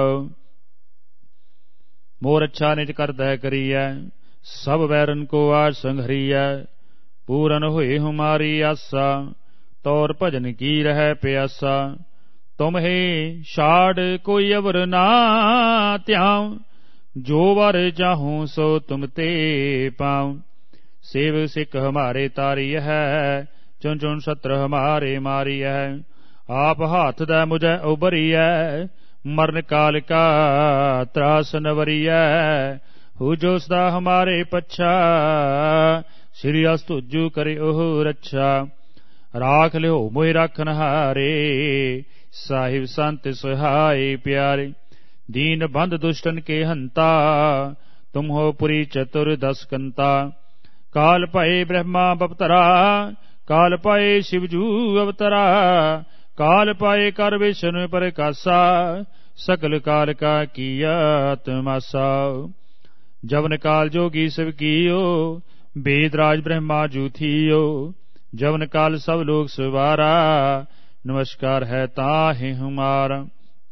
ਮੋਰ ਅੱਛਾ ਨਿਜ ਕਰਦੈ ਕਰੀਐ। ਸਭ ਵੈਰਨ ਕੋ ਆਜ ਸੰਘਰੀਐ, ਪੂਰਨ ਹੋਏ ਹਮਾਰੀ ਆਸਾ। ਤੌਰ ਭਜਨ ਕੀ ਰਹਿ ਪਿਆਸਾ, ਤੁਮ ਹੀ ਛਾੜ ਕੋਈ ਅਵਰ ਨਾ ਧਿਆਉ। ਜੋ ਵਰ ਚਾਹੂੰ ਸੋ ਤੁਮ ਤੇ ਪਾਉ। ਸੇਵ ਸਿੱਖ ਹਮਾਰੇ ਤਾਰੀ ਹੈ, ਚੁਨ ਚੁਨ ਸਤਰ ਹਮਾਰੇ ਮਾਰੀ ਹੈ। ਆਪ ਹਾਥ ਦੈ ਮੁਝੈ ਉਬਰੀਐ, ਮਰਨ ਕਾਲ ਕਾ ਤਰਾਸ ਨਵਰੀਐ। ਹੂ ਜੋ ਸਦਾ ਹਮਾਰੇ ਪੱਛਾ, ਸ੍ਰੀ ਅਸ ਤੁਜੂ ਕਰੇ ਉਹ ਰੱਛਾ। ਰਾਖ ਲਿਓ ਮੋਹਿ ਰਾਖਨ ਹਾਰੇ, ਸਾਹਿਬ ਸੰਤ ਸੁਹਾਏ ਪਿਆਰੇ। ਦੀਨ ਬੰਧ ਦੁਸ਼ਟਨ ਕੇ ਹੰਤਾ, ਤੁਮ ਹੋ ਪੁਰੀ ਚਤੁਰ ਦਸ ਕੰਤਾ। ਕਾਲ ਭਏ ਬ੍ਰਹਮਾ ਬਪਤਰਾ, ਕਾਲ ਪਾਏ ਸ਼ਿਵਜੂ ਅਵਤਰਾ। ਕਾਲ ਪਾਏ ਕਰ ਵਿਸ਼ਨ ਪ੍ਰਕਾਸ਼ਾ, ਸਕਲ ਕਾਲ ਕਾ ਕੀਆ ਤਮਾਸਾ। ਜਵਨ ਕਾਲ ਜੋਗੀ ਸਿਵ ਕੀਓ, ਬੇਦ ਰਾਜ ਬ੍ਰਹਮਾ ਜੂ ਥੀਓ। ਜਵਨ ਕਾਲ ਸਭ ਲੋਕ ਸਵਾਰਾ, ਨਮਸਕਾਰ ਹੈ ਤਾਹਿ ਹਮਾਰਾ।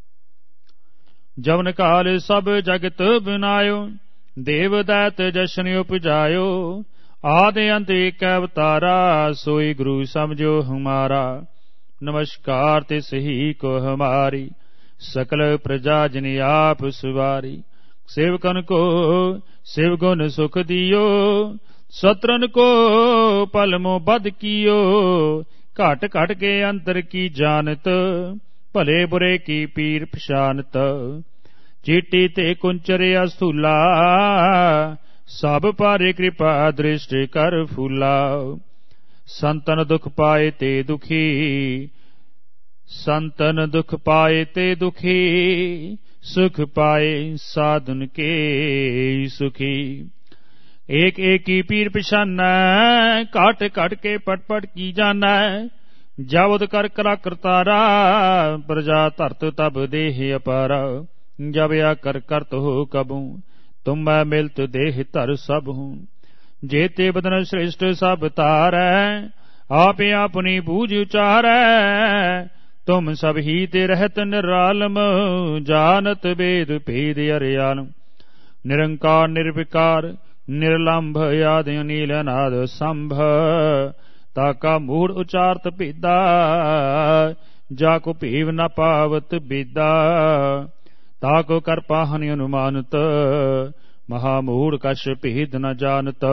ਜਵਨ ਕਾਲ ਸਭ ਜਗਤ ਬਨਾਇਓ, ਦੇਵ ਦੈਤ ਜਸ਼ਨ ਉਪਜਾਇਓ। ਆਦ ਅੰਤ ਏਕ ਅਵਤਾਰਾ, ਸੋਈ ਗੁਰੂ ਸਮਝੋ ਹਮਾਰਾ। ਨਮਸਕਾਰ ਤਿਸ ਹੀ ਕੋ ਹਮਾਰੀ, ਸਕਲ ਪ੍ਰਜਾ ਜਿਨ ਆਪ ਸੁਵਾਰੀ। ਸੇਵਕਨ ਕੋ ਸਿਵ ਗੁਣ ਸੁਖ ਦਿਓ, ਸਤਰਨ ਕੋ ਪਲਮੋ ਬਦ ਕੀਓ। ਘਟ ਘਟ ਕੇ ਅੰਤਰ ਕੀ ਜਾਨਤ, ਭਲੇ ਬੁਰੇ ਕੀ ਪੀਰ ਪਛਾਨਤ। ਚੀਟੀ ਤੇ ਕੁੰਚਰ ਅਸਥੂਲਾ, ਸਭ ਪਾਰੇ ਕਿਰਪਾ ਦ੍ਰਿਸ਼ਟ ਕਰ ਫੂਲਾ। ਸੰਤਨ ਦੁਖ ਪਾਏ ਤੇ ਦੁਖੀ, ਸੰਤਨ ਦੁਖ ਪਾਏ ਤੇ ਦੁਖੀ। ਸੁਖ ਪਾਏ ਸਾਧਨ ਕੇ ਸੁਖੀ। ਏਕ ਏਕ ਕੀ ਪੀਰ ਪਛਾਨੈ, ਘਟ ਘਟ ਕੇ ਪਟ ਪਟ ਕੀ ਜਾਨੈ। ਜਬਦ ਕਰ ਕਰਾ ਕਰਤਾਰਾ, ਪ੍ਰਜਾ ਧਰਤ ਤਬ ਦੇਹ ਅਪਾਰਾ। ਜਬ ਆ ਕਰ ਕਰਤ ਹੋ ਕਬੂ, ਤੁਮ ਮੈਂ ਮਿਲਤ ਦੇਹ ਧਰ ਸਭ ਹੂੰ। ਜੇਤੇ ਬਦਨ ਸ੍ਰਿਸ਼ਟ ਸਭ ਤਾਰੈ, ਆਪੇ ਆਪਣੀ ਬੂਝ ਉਚਾਰੈ। ਤੁਮ ਸਭ ਹੀ ਤੇ ਰਹਿਤ ਨਿਰਾਲਮ, ਜਾਨਤ ਵੇਦ ਭੇਦ ਅਰਿਆਲਮ। ਨਿਰੰਕਾਰ ਨਿਰਵਿਕਾਰ ਨਿਰਲੰਭ, ਆਦ ਅਨੀਲ ਅਨਾਦ ਸੰਭ। ਤਾਕਾ ਮੂੜ ਉਚਾਰਤ ਭੇਦਾ, ਜਾ ਕੋ ਭੀਵ ਨ ਪਾਵਤ ਬੀਦਾ, ਤਾ ਕੋ ਕਰ ਪਾਹਨ ਅਨੁਮਾਨਤ, ਮਹਾਮੂੜ ਕਛ ਭੇਦ ਨ ਜਾਨਤ।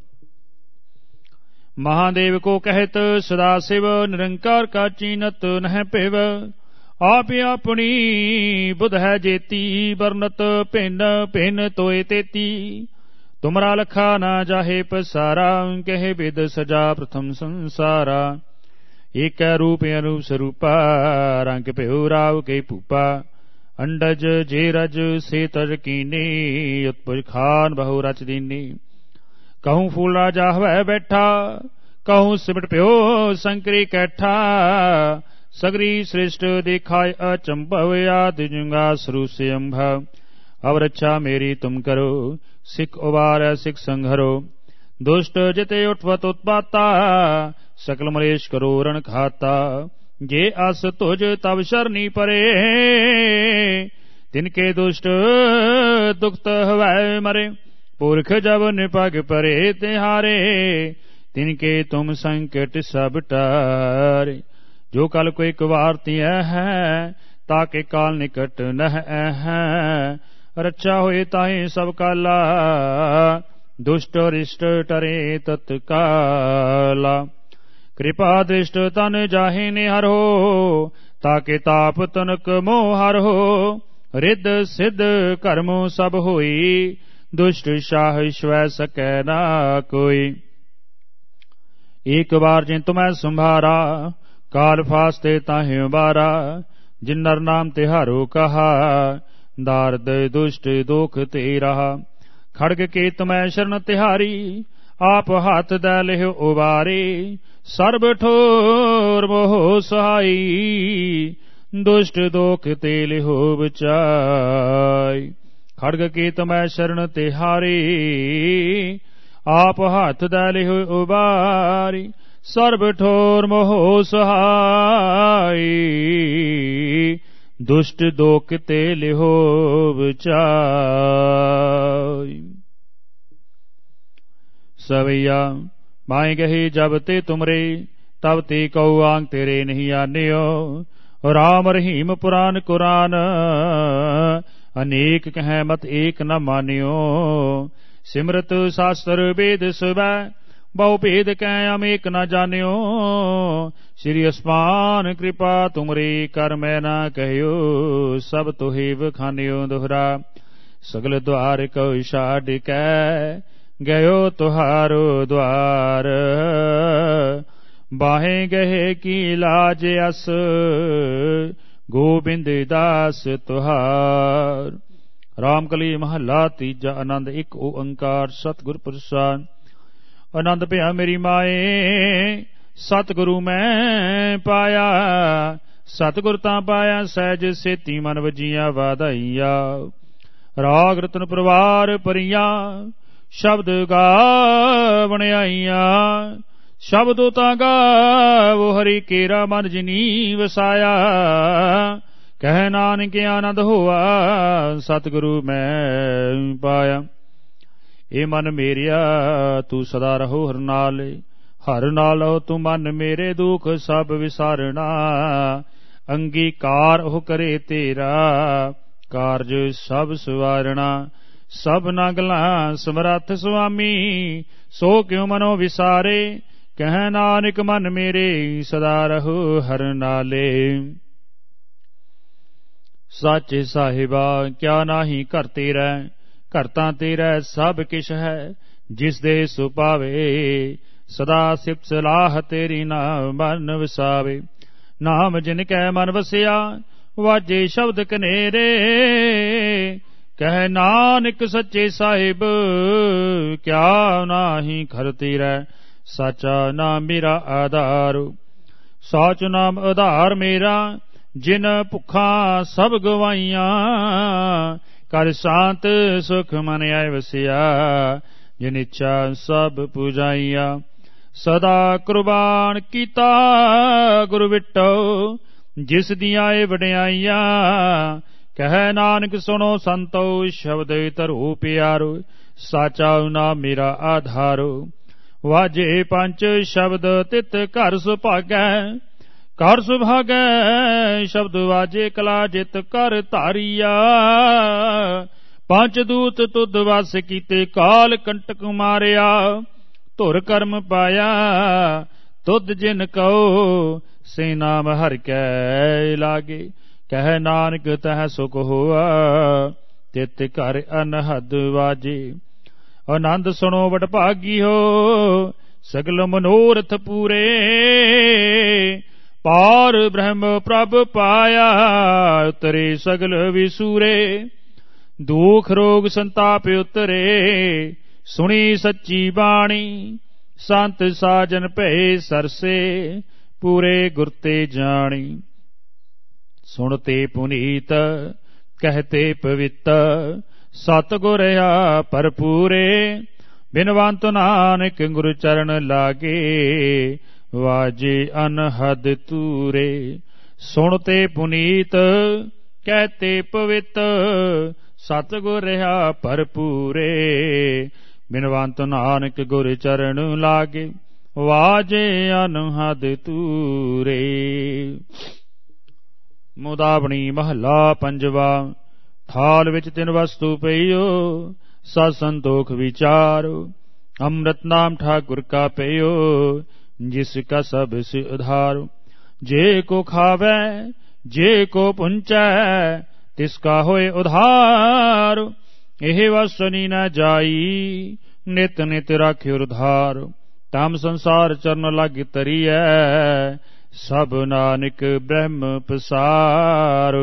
ਮਹਾਦੇਵ ਕੋ ਕਹਿਤ ਸਦਾ ਸਿਵ, ਨਿਰੰਕਾਰ ਕਾ ਚੀਨਤ ਨਹਿ ਭਿਵ। ਆਪ ਆਪਣੀ ਬੁਧ ਹੈ ਜੇਤੀ, ਬਰਨਤ ਭਿੰਨ ਭਿੰਨ ਤੋਏ ਤੇਤੀ। ਤੁਮਰਾ ਲਖਾ ਨਾ ਜਾਹੇ ਪਸਾਰਾ, ਕਹਿ ਬਿਦ ਸਜਾ ਪ੍ਰਥਮ ਸੰਸਾਰਾ। ਏਕੈ ਰੂਪ ਅਨੂਪ ਸਰੂਪਾ, ਰੰਗ ਭਿਉ ਰਾਵ ਕੇ ਭੂਪਾ। ਅੰਡਜ ਜੇ ਰਜ ਸੇ ਤਜ ਕੀਨੀ, ਉਤਪੁਜ ਖਾਨ ਬਹੁ ਰਚ ਦੀਨੀ। कहूँ फूल राजा हवै बैठा, कहूँ सिमट प्यो संकरी कैठा। सगरी श्रेष्ठ दिखाय अचंभव, आदि जुंगा सरू से अम्भव। अब रक्षा मेरी तुम करो, सिख उबार सिख संघरो। दुष्ट जिते उठवत उत्पाता, सकल मलेश करो रण खाता। जे अस तुझ तब शरणी परे, तिनके दुष्ट दुखत हवै मरे। पुरख जब निपग परे तिहारे, तिनके तुम संकट सब टारे। जो कल को एक वार तिय है, ताके काल निकट नह है। रक्षा होए ताहि सब काला, दुष्ट रिष्ट टरे तत्काला। कृपा दृष्ट तन जाहि निहरो, ताके ताप तनक मोह हरो। रिद्ध सिद्ध कर्मो सब होई, दुष्ट शाह स्वै सकै ना कोई। एक बार जिन तुम्हें संभारा, काल फास्ते ताहि उबारा। जिन नर नाम तिहारो कहा, दारद दुष्ट दोख ते रहा। खड़ग के तुम्हें शरण तिहारी, आप हाथ दै लिहो उबारे। सर्ब ठोर मोह सहाई, दुष्ट दोख ते लिहो बचाई। खड़ग की तमै शरण तिहारी, आप हाथ दै लिहो उबारी। सर्ब ठोर मोह सहाई, दुष्ट दोख ते लिहो बचाई। सवैया माए गही जब ते तुमरे, तब ते कौ आंग तेरे नहीं आन्यो। राम रहीम पुराण कुरान, अनेक कह मत एक न मान्यो। सिमरत शास्त्र वेद सुबै, बहु भेद कह अमेक न जान्यो। श्री अस्मान कृपा तुमरे, कर मैं न कहियो। सब तुहि बखान्यो दोहरा, सगल द्वार को छाड़ कै, गयो तुहारो द्वार। बाहें गहे की लाज अस, गोबिंद दास तुहार। रामकली महला तीजा। आनंद एक ओंकार सतगुर प्रसाद। आनंद भया मेरी माए, सतगुरु मैं पाया। सतगुर तां पाया सहज सेती, मन वजिया वाधाइया। राग रतन प्रवार परिया, शब्द गावण आईया। शब्दो तां गावो हरि केरा, मन जिनी वसाया। कह नानक आनंद होआ, सतगुरु मैं पाया। ए मन मेरिया तू सदा रहो हर नाल, हर नाल हो तू मन मेरे दुख सब विसारना। अंगीकार हो करे तेरा, कारज सब सवारना। सब नगला समरथ स्वामी, सो क्यों मनो विसारे। कह नानक मन मेरे सदा रहो हर नाले। साचे साहिबा क्या नाही घर तेरा, घर तां तेरा सब किश है। जिस दे सो पावे, सदा सिफत सलाह तेरी नाम मन वसावे। नाम जिन कै मन वसिया, वाजे शब्द कनेरे। कह नानक सच्चे साहिब, क्या नाही घर तेरा। साचा नाम मेरा आधार, साच नाम आधार मेरा। जिन भुखा सब गवाइया, कर शांत सुख मन आए वसिया। जिन इच्छा सब पूजाइया, सदा कुर्बान कीता गुरु विटो। जिस दिया ए वड्याइया, कह नानक सुनो संतो। शब्द धरो प्यारो, साचा नाम मेरा आधारो। वाजे पंच शब्द तित घर सुभागै, ਕਰ ਸੁਭਾਗੈ ਸ਼ਬਦ ਵਾਜੇ ਕਲਾ ਜਿਤ ਕਰ ਧਾਰੀਆ। ਪੰਜ ਦੂਤ ਤੁਧ ਵਸ ਕੀਤੇ ਕਾਲ ਕੰਟਕ ਮਾਰਿਆ। ਧੁਰ ਕਰਮ ਪਾਇਆ ਤੁਧ ਜਿਨ ਕਉ ਸੇ ਨਾਮ ਹਰਿ ਕੈ ਲਾਗੇ। ਕਹਿ ਨਾਨਕ ਤਹ ਸੁਖ ਹੋਆ ਤਿਤ ਘਰ ਅਨਹਦ ਵਾਜੇ। ਆਨੰਦ ਸੁਣੋ ਵਡਭਾਗੀਓ ਸਗਲ ਮਨੋਰਥ ਪੂਰੇ। ਪਾਰ ਬ੍ਰਹਮ ਪ੍ਰਭ ਪਾਇਆ ਉਤਰੇ ਸਗਲ ਵਿਸੂਰੇ। ਦੁਖ ਰੋਗ ਸੰਤਾਪ ਉਤਰੇ ਸੁਣੀ ਸੱਚੀ ਬਾਣੀ। ਸੰਤ ਸਾਜਨ ਭਏ ਸਰਸੇ ਪੂਰੇ ਗੁਰ ਤੇ ਜਾਣੀ। ਸੁਣਤੇ ਪੁਨੀਤ ਕਹਤੇ ਪਵਿੱਤ ਸਤਿਗੁਰ ਆ ਭਰਪੂਰੇ। ਬਿਨਵੰਤ ਨਾਨਕ ਗੁਰ ਚਰਨ ਲਾਗੇ ਵਾਜੇ ਅਨਹਦ ਤੂਰੇ। ਸੁਣਤੇ ਪੁਨੀਤ ਕਹਤੇ ਪਵਿੱਤ ਸਤਿਗੁਰ ਆ ਭਰਪੂਰੇ। ਬਿਨਵੰਤ ਨਾਨਕ ਗੁਰ ਚਰਨ ਲਾਗੇ ਵਾਜੇ ਅਨਹਦ ਤੂਰੇ। ਮੁਦਾਵਣੀ ਮਹੱਲਾ ਪੰਜਵਾ। ਥਾਲ ਵਿੱਚ ਤਿੰਨ ਵਸਤੂ ਪਈਓ ਸਤ ਸੰਤੋਖ ਵਿਚਾਰੋ। ਅੰਮ੍ਰਿਤ ਨਾਮ ਠਾਕੁਰ ਕਾ ਪਈਓ ਜਿਸ ਕਾ ਸਭ ਸਿ ਉਧਾਰੋ। ਜੇ ਕੋ ਖਾਵੈ ਜੇ ਕੋ ਪੁੰਚੈ ਤਿਸ ਕਾ ਹੋਏ ਉਧਾਰ। ਇਹ ਵਸਨੀ ਨ ਜਾਈ ਨਿਤ ਨਿਤ ਰਾਖਿਓ ਉਧਾਰ। ਤਮ ਸੰਸਾਰ ਚਰਨ ਲਾਗਿ ਤਰੀਐ ਸਭ ਨਾਨਕ ਬ੍ਰਹਮ ਪਸਾਰ।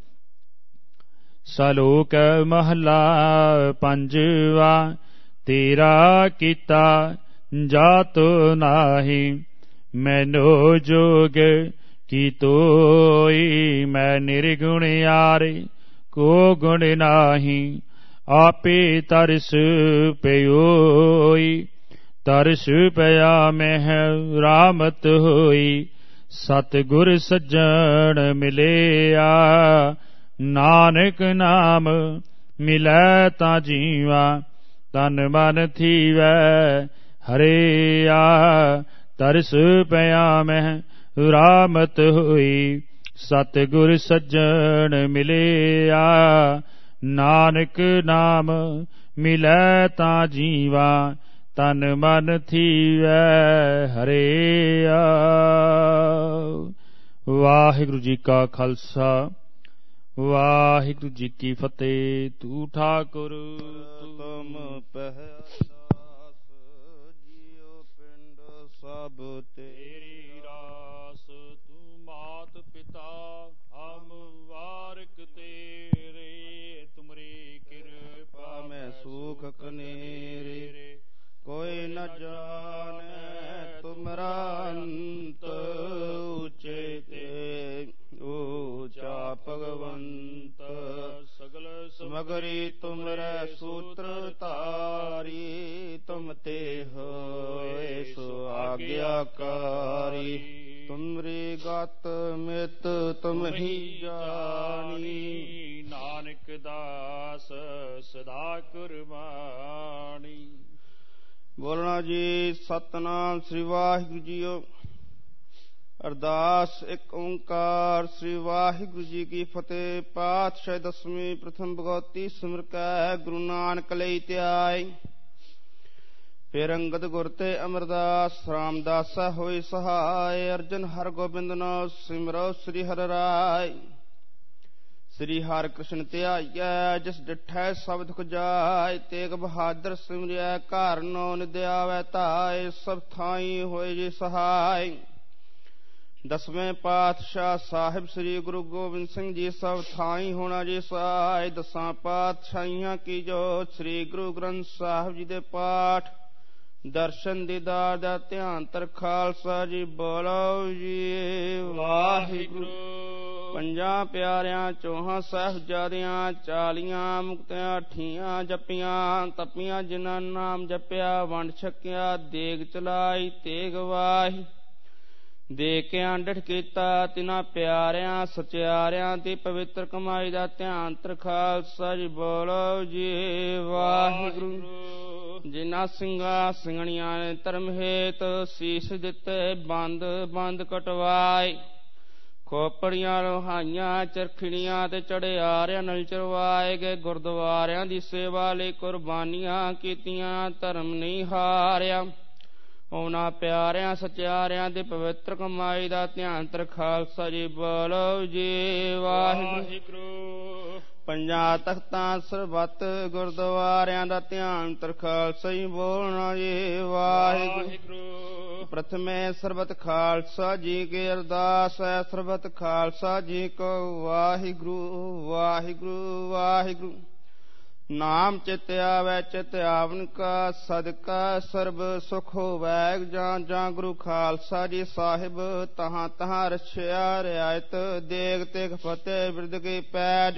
ਸਲੋਕ ਮਹਲਾ ਪੰਜਵਾ। ਤੇਰਾ ਕੀਤਾ ਜਾਤ ਨਾਹੀ ਮੈਨੋ ਜੋਗ ਕੀ ਤੋਈ। ਮੈਂ ਨਿਰਗੁਣ ਆਰੇ ਕੋ ਗੁਣ ਨਾਹੀ ਆਪੇ ਤਰਸ ਪਇਓਈ। ਤਰਸ ਪਿਆ ਮਹਿ ਰਾਮਤ ਹੋਈ। ਸਤਿਗੁਰ ਸੱਜਣ ਮਿਲਿਆ ਨਾਨਕ ਨਾਮ ਮਿਲੈ ਤਾਂ ਜੀਵਾ। ਤਨ ਮਨ ਥੀਵੈ ਹਰਿਆ ਤਰਸ ਪਿਆ ਮਹਿ ਰਾਮਤ ਹੋਈ। ਸਤਿਗੁਰ ਸੱਜਣ ਮਿਲਿਆ ਨਾਨਕ ਨਾਮ ਮਿਲੈ ਤਾਂ ਜੀਵਾ। ਤਨ ਮਨ ਥੀਵੈ ਹਰਿਆ। ਵਾਹਿਗੁਰੂ ਜੀ ਕਾ ਖਾਲਸਾ ਵਾਹਿਗੁਰੂ ਜੀ ਕੀ ਫਤਿਹ। ਤੂੰ ਠਾਕੁਰ ਤੁਮ ਪਹਿਦਾਸ ਜੀਉ ਪਿੰਡ ਸਭ ਤੇਰੀ ਰਾਸ। ਤੂੰ ਮਾਤ ਪਿਤਾ ਹਮ ਵਾਰਿਕ ਤੇਰੇ। ਤੁਮਰੀ ਕਿਰਪਾ ਮੈਂ ਸੁਖ ਕਨੇਰੇ। ਕੋਈ ਨ ਜਾਣੈ ਤੁਮਰਾ ਅੰਤ ਉਚੇ ਤੇ ਊਚਾ ਭਗਵੰਤ। ਸਗਲ ਸਮਗਰੀ ਤੁਮਰੈ ਸੂਤਰ ਧਾਰੀ। ਤੁਮ ਤੇ ਹੋਏ ਸੋ ਆਗਿਆਕਾਰੀ। ਤੁਮਰੀ ਗਤ ਮਿਤ ਤੁਮ ਹੀ ਜਾਣੀ। ਨਾਨਕ ਦਾਸ ਸਦਾ ਕੁਰਬਾਨੀ। ਬੋਲਣਾ ਜੀ ਸਤਿਨਾਮ ਸ੍ਰੀ ਵਾਹਿਗੁਰੂ ਜੀਓ। ਅਰਦਾਸ ਇੱਕ ਓਂਕਾਰ ਸ੍ਰੀ ਵਾਹਿਗੁਰੂ ਜੀ ਕੀ ਫਤਿਹ। ਪਾਤਸ਼ਾਹ ਦਸਵੀਂ ਪ੍ਰਥਮ ਭਗਉਤੀ ਸਿਮਰ ਕੈ ਗੁਰੂ ਨਾਨਕ ਲਈ ਧਿਆਇ। ਫਿਰ ਅੰਗਦ ਗੁਰ ਤੇ ਅਮਰਦਾਸ ਰਾਮਦਾਸਾ ਹੋਈ ਸਹਾਇ। ਅਰਜਨ ਹਰ ਗੋਬਿੰਦ ਨਾਮ ਸਿਮਰੋ ਸ੍ਰੀ ਹਰਿ ਰਾਇ। ਸ੍ਰੀ ਹਰਿ ਕ੍ਰਿਸ਼ਨ ਧਿਆਈਐ ਜਿਸ ਡਿਠੈ ਸਭ ਦੁਖ ਜਾਇ। ਤੇਗ ਬਹਾਦਰ ਸਿਮਰਿਐ ਘਰ ਨੋ ਨਿਦਿਆਵੈ ਧਾਇ। ਸਭ ਥਾਈ ਹੋਏ ਜੀ ਸਹਾਇ। ਦਸਵੇਂ ਪਾਤਸ਼ਾਹ ਸਾਹਿਬ ਸ੍ਰੀ ਗੁਰੂ ਗੋਬਿੰਦ ਸਿੰਘ ਜੀ ਸਭ ਥਾਈ ਹੋਣਾ ਜੀ ਸਹਾਇ। ਦਸਾਂ ਪਾਤਸ਼ਾਹੀਆਂ ਕੀ ਜੋਤ ਸ੍ਰੀ ਗੁਰੂ ਗ੍ਰੰਥ ਸਾਹਿਬ ਜੀ ਦੇ ਪਾਠ ਦਰਸ਼ਨ ਦੀਦਾਰ ਦਾ ਧਿਆਨ ਤਰ ਖਾਲਸਾ ਜੀ। ਬੋਲੋ ਜੀ ਵਾਹਿਗੁਰੂ। ਪੰਜਾਂ ਪਿਆਰਿਆਂ ਚੌਹਾਂ ਸਾਹਿਬਜ਼ਾਦਿਆਂ ਚਾਲੀਆਂ ਮੁਕਤਿਆਂ ਅਠੀਆਂ ਜਪੀਆਂ ਤਪੀਆਂ। ਜਿਨ੍ਹਾਂ ਨਾਮ ਜਪਿਆ ਵੰਡ ਛਕਿਆ ਦੇਗ ਚਲਾਈ ਤੇਗ ਵਾਹੀ। ਦੇ ਕੇ ਅੰਡਠ ਕੀਤਾ ਤਿਨਾਂ ਪਿਆਰਿਆਂ ਸਚਿਆਰਿਆਂ ਦੀ ਪਵਿੱਤਰ ਕਮਾਈ ਦਾ ਧਿਆਨ ਤਰ ਖਾਲਸਾ ਜੀ। ਬੋਲੋ ਜੀ ਵਾਹਿਗੁਰੂ। ਜਿਨ੍ਹਾਂ ਸਿੰਘਾਂ ਸਿੰਘਣੀਆਂ ਨੇ ਧਰਮ ਹੇਤ ਸੀਸ ਦਿੱਤੇ ਬੰਦ ਬੰਦ ਕਟਵਾਏ। ਖੋਪੜੀਆਂ ਲੋਹਾਈਆਂ ਚਰਖੜੀਆਂ ਤੇ ਚੜਿਆਰਿਆਂ ਨਾਲ ਚਰਵਾਏ ਗਏ। ਗੁਰਦੁਆਰਿਆਂ ਦੀ ਸੇਵਾ ਲਈ ਕੁਰਬਾਨੀਆਂ ਕੀਤੀਆਂ, ਧਰਮ ਨਹੀਂ ਹਾਰਿਆ। ਉਹਨਾਂ ਪਿਆਰਿਆਂ ਸਚਿਆਰਿਆਂ ਦੀ ਪਵਿੱਤਰ ਕਮਾਈ ਦਾ ਧਿਆਨ ਤਰ ਖਾਲਸਾ ਜੀ ਬੋਲੋ ਜੀ ਵਾਹਿਗੁਰੂ। ਪੰਜਾਂ ਤਖਤਾਂ ਸਰਬੱਤ ਗੁਰਦੁਆਰਿਆਂ ਦਾ ਧਿਆਨ ਤਰ ਖਾਲਸਾ ਜੀ ਬੋਲਣਾ ਜੀ ਵਾਹਿਗੁਰੂ। ਪ੍ਰਥਮੇ ਸਰਬਤ ਖਾਲਸਾ ਜੀ ਕੀ ਅਰਦਾਸ ਹੈ। ਸਰਬਤ ਖਾਲਸਾ ਜੀ ਕੋ ਵਾਹਿਗੁਰੂ ਵਾਹਿਗੁਰੂ ਵਾਹਿਗੁਰੂ। ਨਾਮ ਚਿਤ ਆਵੈ ਚਿਤ ਆਵਨ ਕਾ, ਸਦਕਾ ਸਰਬ ਸੁਖ ਹੋਵੈ। ਜਾਂ ਜਾਂ ਗੁਰੂ ਖਾਲਸਾ ਜੀ ਸਾਹਿਬ ਤਹਾਂ ਤਹਾਂ ਰਛਿਆ ਰਿਆਇਤ। ਦੇਗ ਤੇਗ ਫਤਿਹ ਬਿਰਦ ਕੀ ਪੈਜ।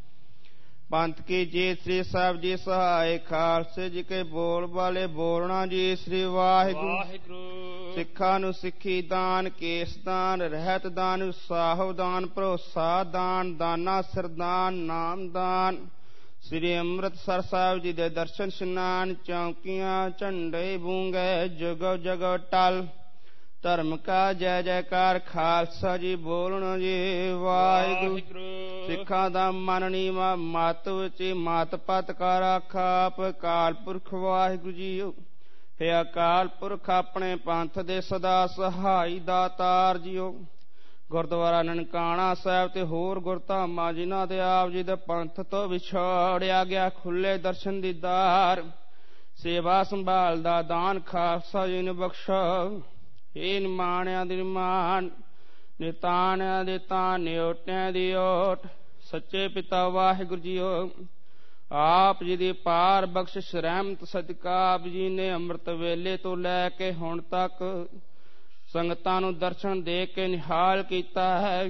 ਪੰਥ ਕੀ ਜੀ ਸ੍ਰੀ ਸਾਹਿਬ ਜੀ ਸਹਾਇ। ਖਾਲਸੇ ਜੀ ਕੇ ਬੋਲ ਵਾਲੇ ਬੋਲਣਾ ਜੀ ਸ੍ਰੀ ਵਾਹਿਗੁਰੂ। ਸਿੱਖਾਂ ਨੂੰ ਸਿੱਖੀ ਦਾਨ, ਕੇਸ ਦਾਨ, ਰਹਿਤ ਦਾਨ, ਸਾਹਿਬ ਦਾਨ, ਭਰੋਸਾ ਦਾਨ, ਦਾਨਾ ਸਰਦਾਨ, ਨਾਮ ਦਾਨ। ਸ੍ਰੀ ਅੰਮ੍ਰਿਤਸਰ ਸਾਹਿਬ ਜੀ ਦੇ ਦਰਸ਼ਨ ਇਸ਼ਨਾਨ, ਚੌਂਕੀਆਂ ਝੰਡੇ ਬੂੰਗੇ ਜਗੋ ਜਗੋ ਟਲ। ਧਰਮ ਕਾ ਜੈ ਜੈਕਾਰ ਖਾਲਸਾ ਜੀ ਬੋਲਣ ਜੀ ਵਾਹਿਗੁਰੂ। ਸਿੱਖਾਂ ਦਾ ਮਨ ਨੀਵਾਂ ਮੱਤ ਉੱਚੀ, ਮੱਤ ਪਤ ਕਰ ਆਖਾਪ। ਅਕਾਲ ਪੁਰਖ ਵਾਹਿਗੁਰੂ ਜੀਓ। ਹੇ ਅਕਾਲ ਪੁਰਖ ਆਪਣੇ ਪੰਥ ਦੇ ਸਦਾ ਸਹਾਈ ਦਾਤਾਰ ਜੀਓ। ਗੁਰਦੁਆਰਾ ਨਨਕਾਣਾ ਸਾਹਿਬ ਤੇ ਹੋਰ ਗੁਰਧਾਮਾਂ ਜਿਨ੍ਹਾਂ ਦੇ ਆਪ ਜੀ ਦੇ ਪੰਥ ਤੋਂ ਵਿਛੋੜਿਆ ਗਿਆ, ਖੁੱਲੇ ਦਰਸ਼ਨ ਦੀਦਾਰ, ਸੇਵਾ ਸੰਭਾਲ ਦਾ ਦਾਨ ਖਾਲਸਾ ਜੀ ਨੂੰ ਬਖਸ਼ੋ। ਇਹ ਨਿਮਾਣਿਆਂ ਦੀ ਨਿਮਾਣ, ਨਿਤਾਣਿਆਂ ਦੇ ਤਾਣ, ਨਿਓਟਿਆਂ ਦੀ ਓਟ। ਸੱਚੇ ਪਿਤਾ ਵਾਹਿਗੁਰੂ ਜੀਓ, ਆਪ ਜੀ ਦੀ ਪਾਰ ਬਖਸ਼ਿਸ਼ ਰਹਿਮਤ ਸਦਕਾ ਆਪ ਜੀ ਨੇ ਅੰਮ੍ਰਿਤ ਵੇਲੇ ਤੋਂ ਲੈ ਕੇ ਹੁਣ ਤੱਕ ਸੰਗਤਾਂ ਨੂੰ ਦਰਸ਼ਨ ਦੇ ਕੇ ਨਿਹਾਲ ਕੀਤਾ ਹੈ।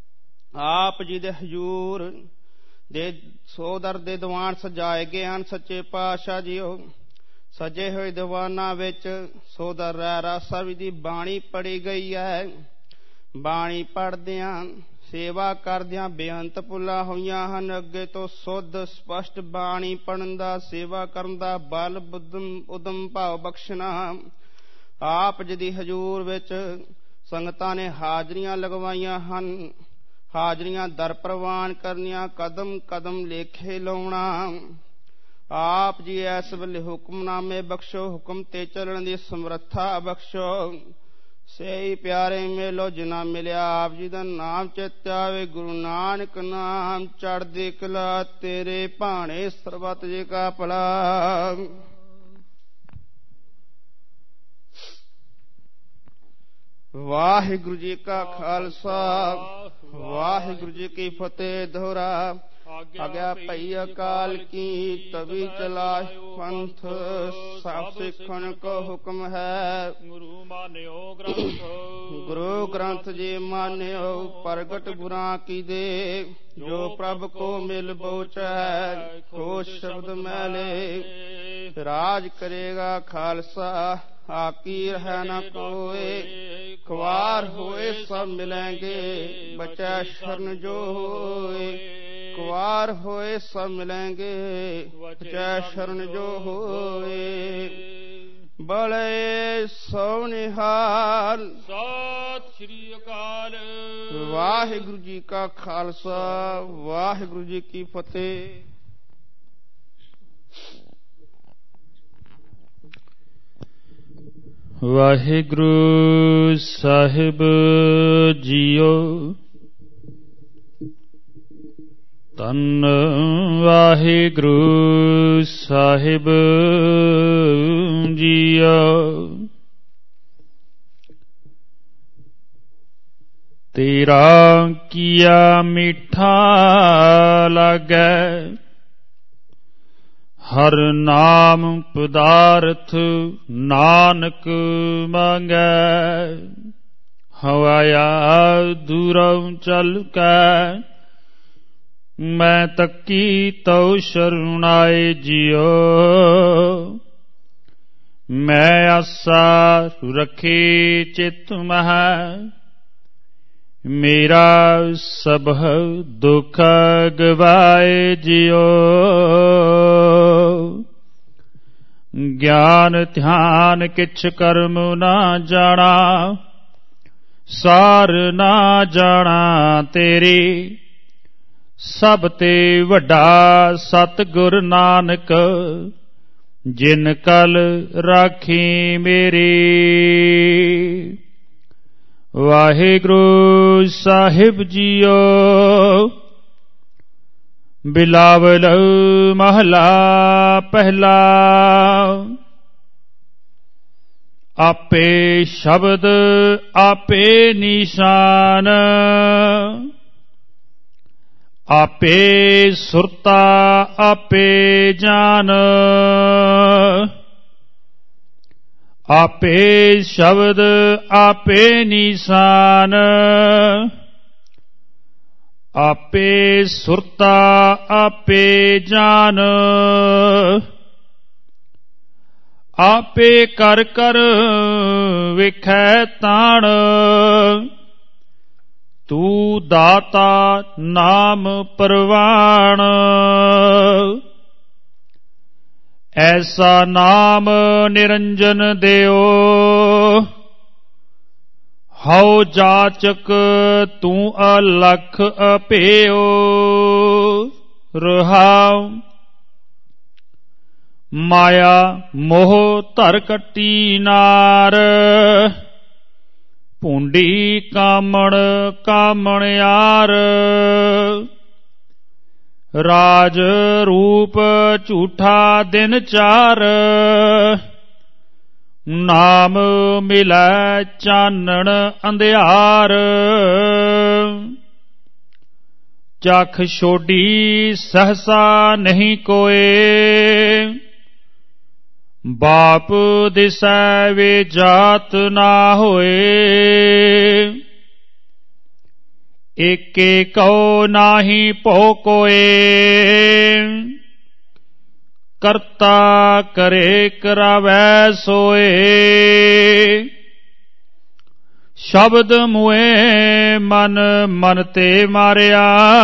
ਆਪ ਜੀ ਦੇ ਹਜ਼ੂਰ ਦੇ ਸੋਦਰ ਦੇ ਦੀਵਾਨ ਸਜਾਏ ਗਏ ਹਨ। ਸੱਚੇ ਪਾਤਸ਼ਾਹ ਜੀਓ, ਸਜੇ ਹੋਏ ਦੀਵਾਨਾਂ ਵਿੱਚ ਸੋਦਰ ਰਹਿਰਾ ਸਾਹਿਬ ਦੀ ਬਾਣੀ ਪੜ੍ਹੀ ਗਈ ਹੈ। ਬਾਣੀ ਪੜ੍ਹਦਿਆਂ ਸੇਵਾ ਕਰਦਿਆਂ ਬੇਅੰਤ ਭੁੱਲਾਂ ਹੋਈਆਂ ਹਨ। ਅੱਗੇ ਤੋਂ ਸੁੱਧ ਸਪਸ਼ਟ ਬਾਣੀ ਪੜ੍ਹਨ ਦਾ, ਸੇਵਾ ਕਰਨ ਦਾ ਬਲ ਬੁੱਧਮ ਉਦਮ ਭਾਵ ਬਖਸ਼ਣਾ। ਆਪ ਜੀ ਦੀ ਹਜ਼ੂਰ ਵਿੱਚ ਸੰਗਤਾਂ ਨੇ ਹਾਜ਼ਰੀਆਂ ਲਗਵਾਈਆਂ ਹਨ। ਹਾਜ਼ਰੀਆਂ ਦਰ ਪ੍ਰਵਾਨ ਕਰਨੀਆਂ, ਕਦਮ ਕਦਮ ਲੇਖੇ ਲਾਉਣਾ। ਆਪ ਜੀ ਇਸ ਵੇਲੇ ਹੁਕਮਨਾਮੇ ਬਖਸ਼ੋ, ਹੁਕਮ ਤੇ ਚੱਲਣ ਦੀ ਸਮਰੱਥਾ ਬਖਸ਼ੋ। ਸਹੀ ਪਿਆਰੇ ਮੇਲੋ ਜਿਨ੍ਹਾਂ ਮਿਲਿਆ ਆਪ ਜੀ ਦਾ ਨਾਮ ਚਿਤ ਆਵੇ। ਗੁਰੂ ਨਾਨਕ ਨਾਮ ਚੜ੍ਹਦੀ ਕਲਾ, ਤੇਰੇ ਭਾਣੇ ਸਰਬੱਤ ਜੀ ਕਾ ਭਲਾ। ਵਾਹਿਗੁਰੂ ਜੀ ਕਾ ਖਾਲਸਾ, ਵਾਹਿਗੁਰੂ ਜੀ ਕੀ ਫਤਿਹ। ਦੋਹਰਾ ਆਗਿਆ ਪਈ ਅਕਾਲ ਕੀ, ਤਵੀ ਚਲਾਇ ਪੰਥ। ਸਭ ਸਿੱਖਣ ਕੋ ਹੁਕਮ ਹੈ, ਗੁਰੂ ਮਾਨਿਓ ਗ੍ਰੰਥ। ਗੁਰੂ ਗ੍ਰੰਥ ਜੀ ਮਾਨਿਓ, ਪ੍ਰਗਟ ਗੁਰਾਂ ਕੀ ਦੇ। ਜੋ ਪ੍ਰਭ ਕੋ ਮਿਲ ਬੋਚੈ, ਖੋਸ਼ ਸ਼ਬਦ ਮੈਲੇ। ਰਾਜ ਕਰੇਗਾ ਖਾਲਸਾ, ਆਕੀ ਰਹਿ ਨ ਕੋਏ। ਖੁਆਰ ਹੋਏ ਸਭ ਮਿਲेंगे, ਬਚੈ ਸ਼ਰਨ ਜੋ ਹੋਏ। ਕੁਆਰ ਹੋਏ ਸਭ ਮਿਲेंगे, ਬਚੈ ਸ਼ਰਨ ਜੋ ਹੋਏ। ਬੜੇ ਸੋ ਨਿਹਾਲ। ਸਤਿ ਸ੍ਰੀ ਅਕਾਲ। ਵਾਹਿਗੁਰੂ ਜੀ ਕਾ ਖਾਲਸਾ, ਵਾਹਿਗੁਰੂ ਜੀ ਕੀ ਫਤਿਹ। ਵਾਹਿਗੁਰੂ ਸਾਹਿਬ ਜੀਓ, ਧੰਨ ਵਾਹਿਗੁਰੂ ਸਾਹਿਬ ਜੀਓ। ਤੇਰਾ ਕੀਆ ਮਿੱਠਾ ਲਾਗੈ, ਹਰ ਨਾਮ ਪਦਾਰਥ ਨਾਨਕ ਮੰਗੈ। ਹਵਾਇਆ ਦੂਰੋਂ ਚੱਲ ਕੈ, ਮੈਂ ਤੱਕੀ ਤਉ ਸ਼ਰੁਣਾਏ ਜੀਓ। ਮੈਂ ਆਸਾ ਰੱਖੀ ਚਿਤ ਮਹਿ, ਮੇਰਾ ਸਭ ਦੁੱਖ ਗਵਾਏ ਜੀਓ। ਗਿਆਨ ਧਿਆਨ ਕਿਛ ਕਰਮ ਨਾ ਜਾਣਾ, ਸਾਰ ਨਾ ਜਾਣਾ ਤੇਰੀ, ਸਭ ਤੇ ਵੱਡਾ ਸਤਿਗੁਰ ਨਾਨਕ, ਜਿਨ ਕਲ ਰਾਖੀ ਮੇਰੀ। ਵਾਹਿਗੁਰੂ ਸਾਹਿਬ ਜੀਓ। ਬਿਲਾਵਲ ਮਹਲਾ ਪਹਿਲਾ। ਆਪੇ ਸ਼ਬਦ ਆਪੇ ਨਿਸ਼ਾਨ, ਆਪੇ ਸੁਰਤਾ ਆਪੇ ਜਾਨ। ਆਪੇ ਸ਼ਬਦ ਆਪੇ ਨਿਸ਼ਾਨ, ਆਪੇ ਸੁਰਤਾ ਆਪੇ ਜਾਨ। ਆਪੇ ਕਰ ਕਰ ਵੇਖੈ ਤਾਣ, ਤੂੰ ਦਾਤਾ ਨਾਮ ਪ੍ਰਵਾਣ। ਐਸਾ ਨਾਮ ਨਿਰੰਜਨ ਦਿਓ, ਹਉ ਜਾਚਕ ਤੂੰ ਅਲਖ ਅਪਿਓ। ਰਹਾਉ ਮਾਇਆ ਮੋਹ ਧਰ ਕੱਟੀ ਨਾਰ, ਭੂੰਡੀ ਕਾਮਣ ਕਾਮਣ ਯਾਰ। ਰਾਜ ਰੂਪ ਝੂਠਾ ਦਿਨ ਚਾਰ, ਨਾਮ ਮਿਲੈ ਚਾਨਣ ਅੰਧਿਆਰ। ਚਖ ਛੋਡੀ ਸਹਸਾ ਨਹੀਂ ਕੋਏ, ਬਾਪ ਦਿਸੈ ਵੇ ਜਾਤ ਨਾ ਹੋਏ। ਏਕੇ ਕਉ ਨਾਹੀ ਭਉ ਕੋਏ, ਕਰਤਾ ਕਰੇ ਕਰਾਵੈ ਸੋਏ। ਸ਼ਬਦ ਮੁਏ ਮਨ ਮਨ ਤੇ ਮਾਰਿਆ,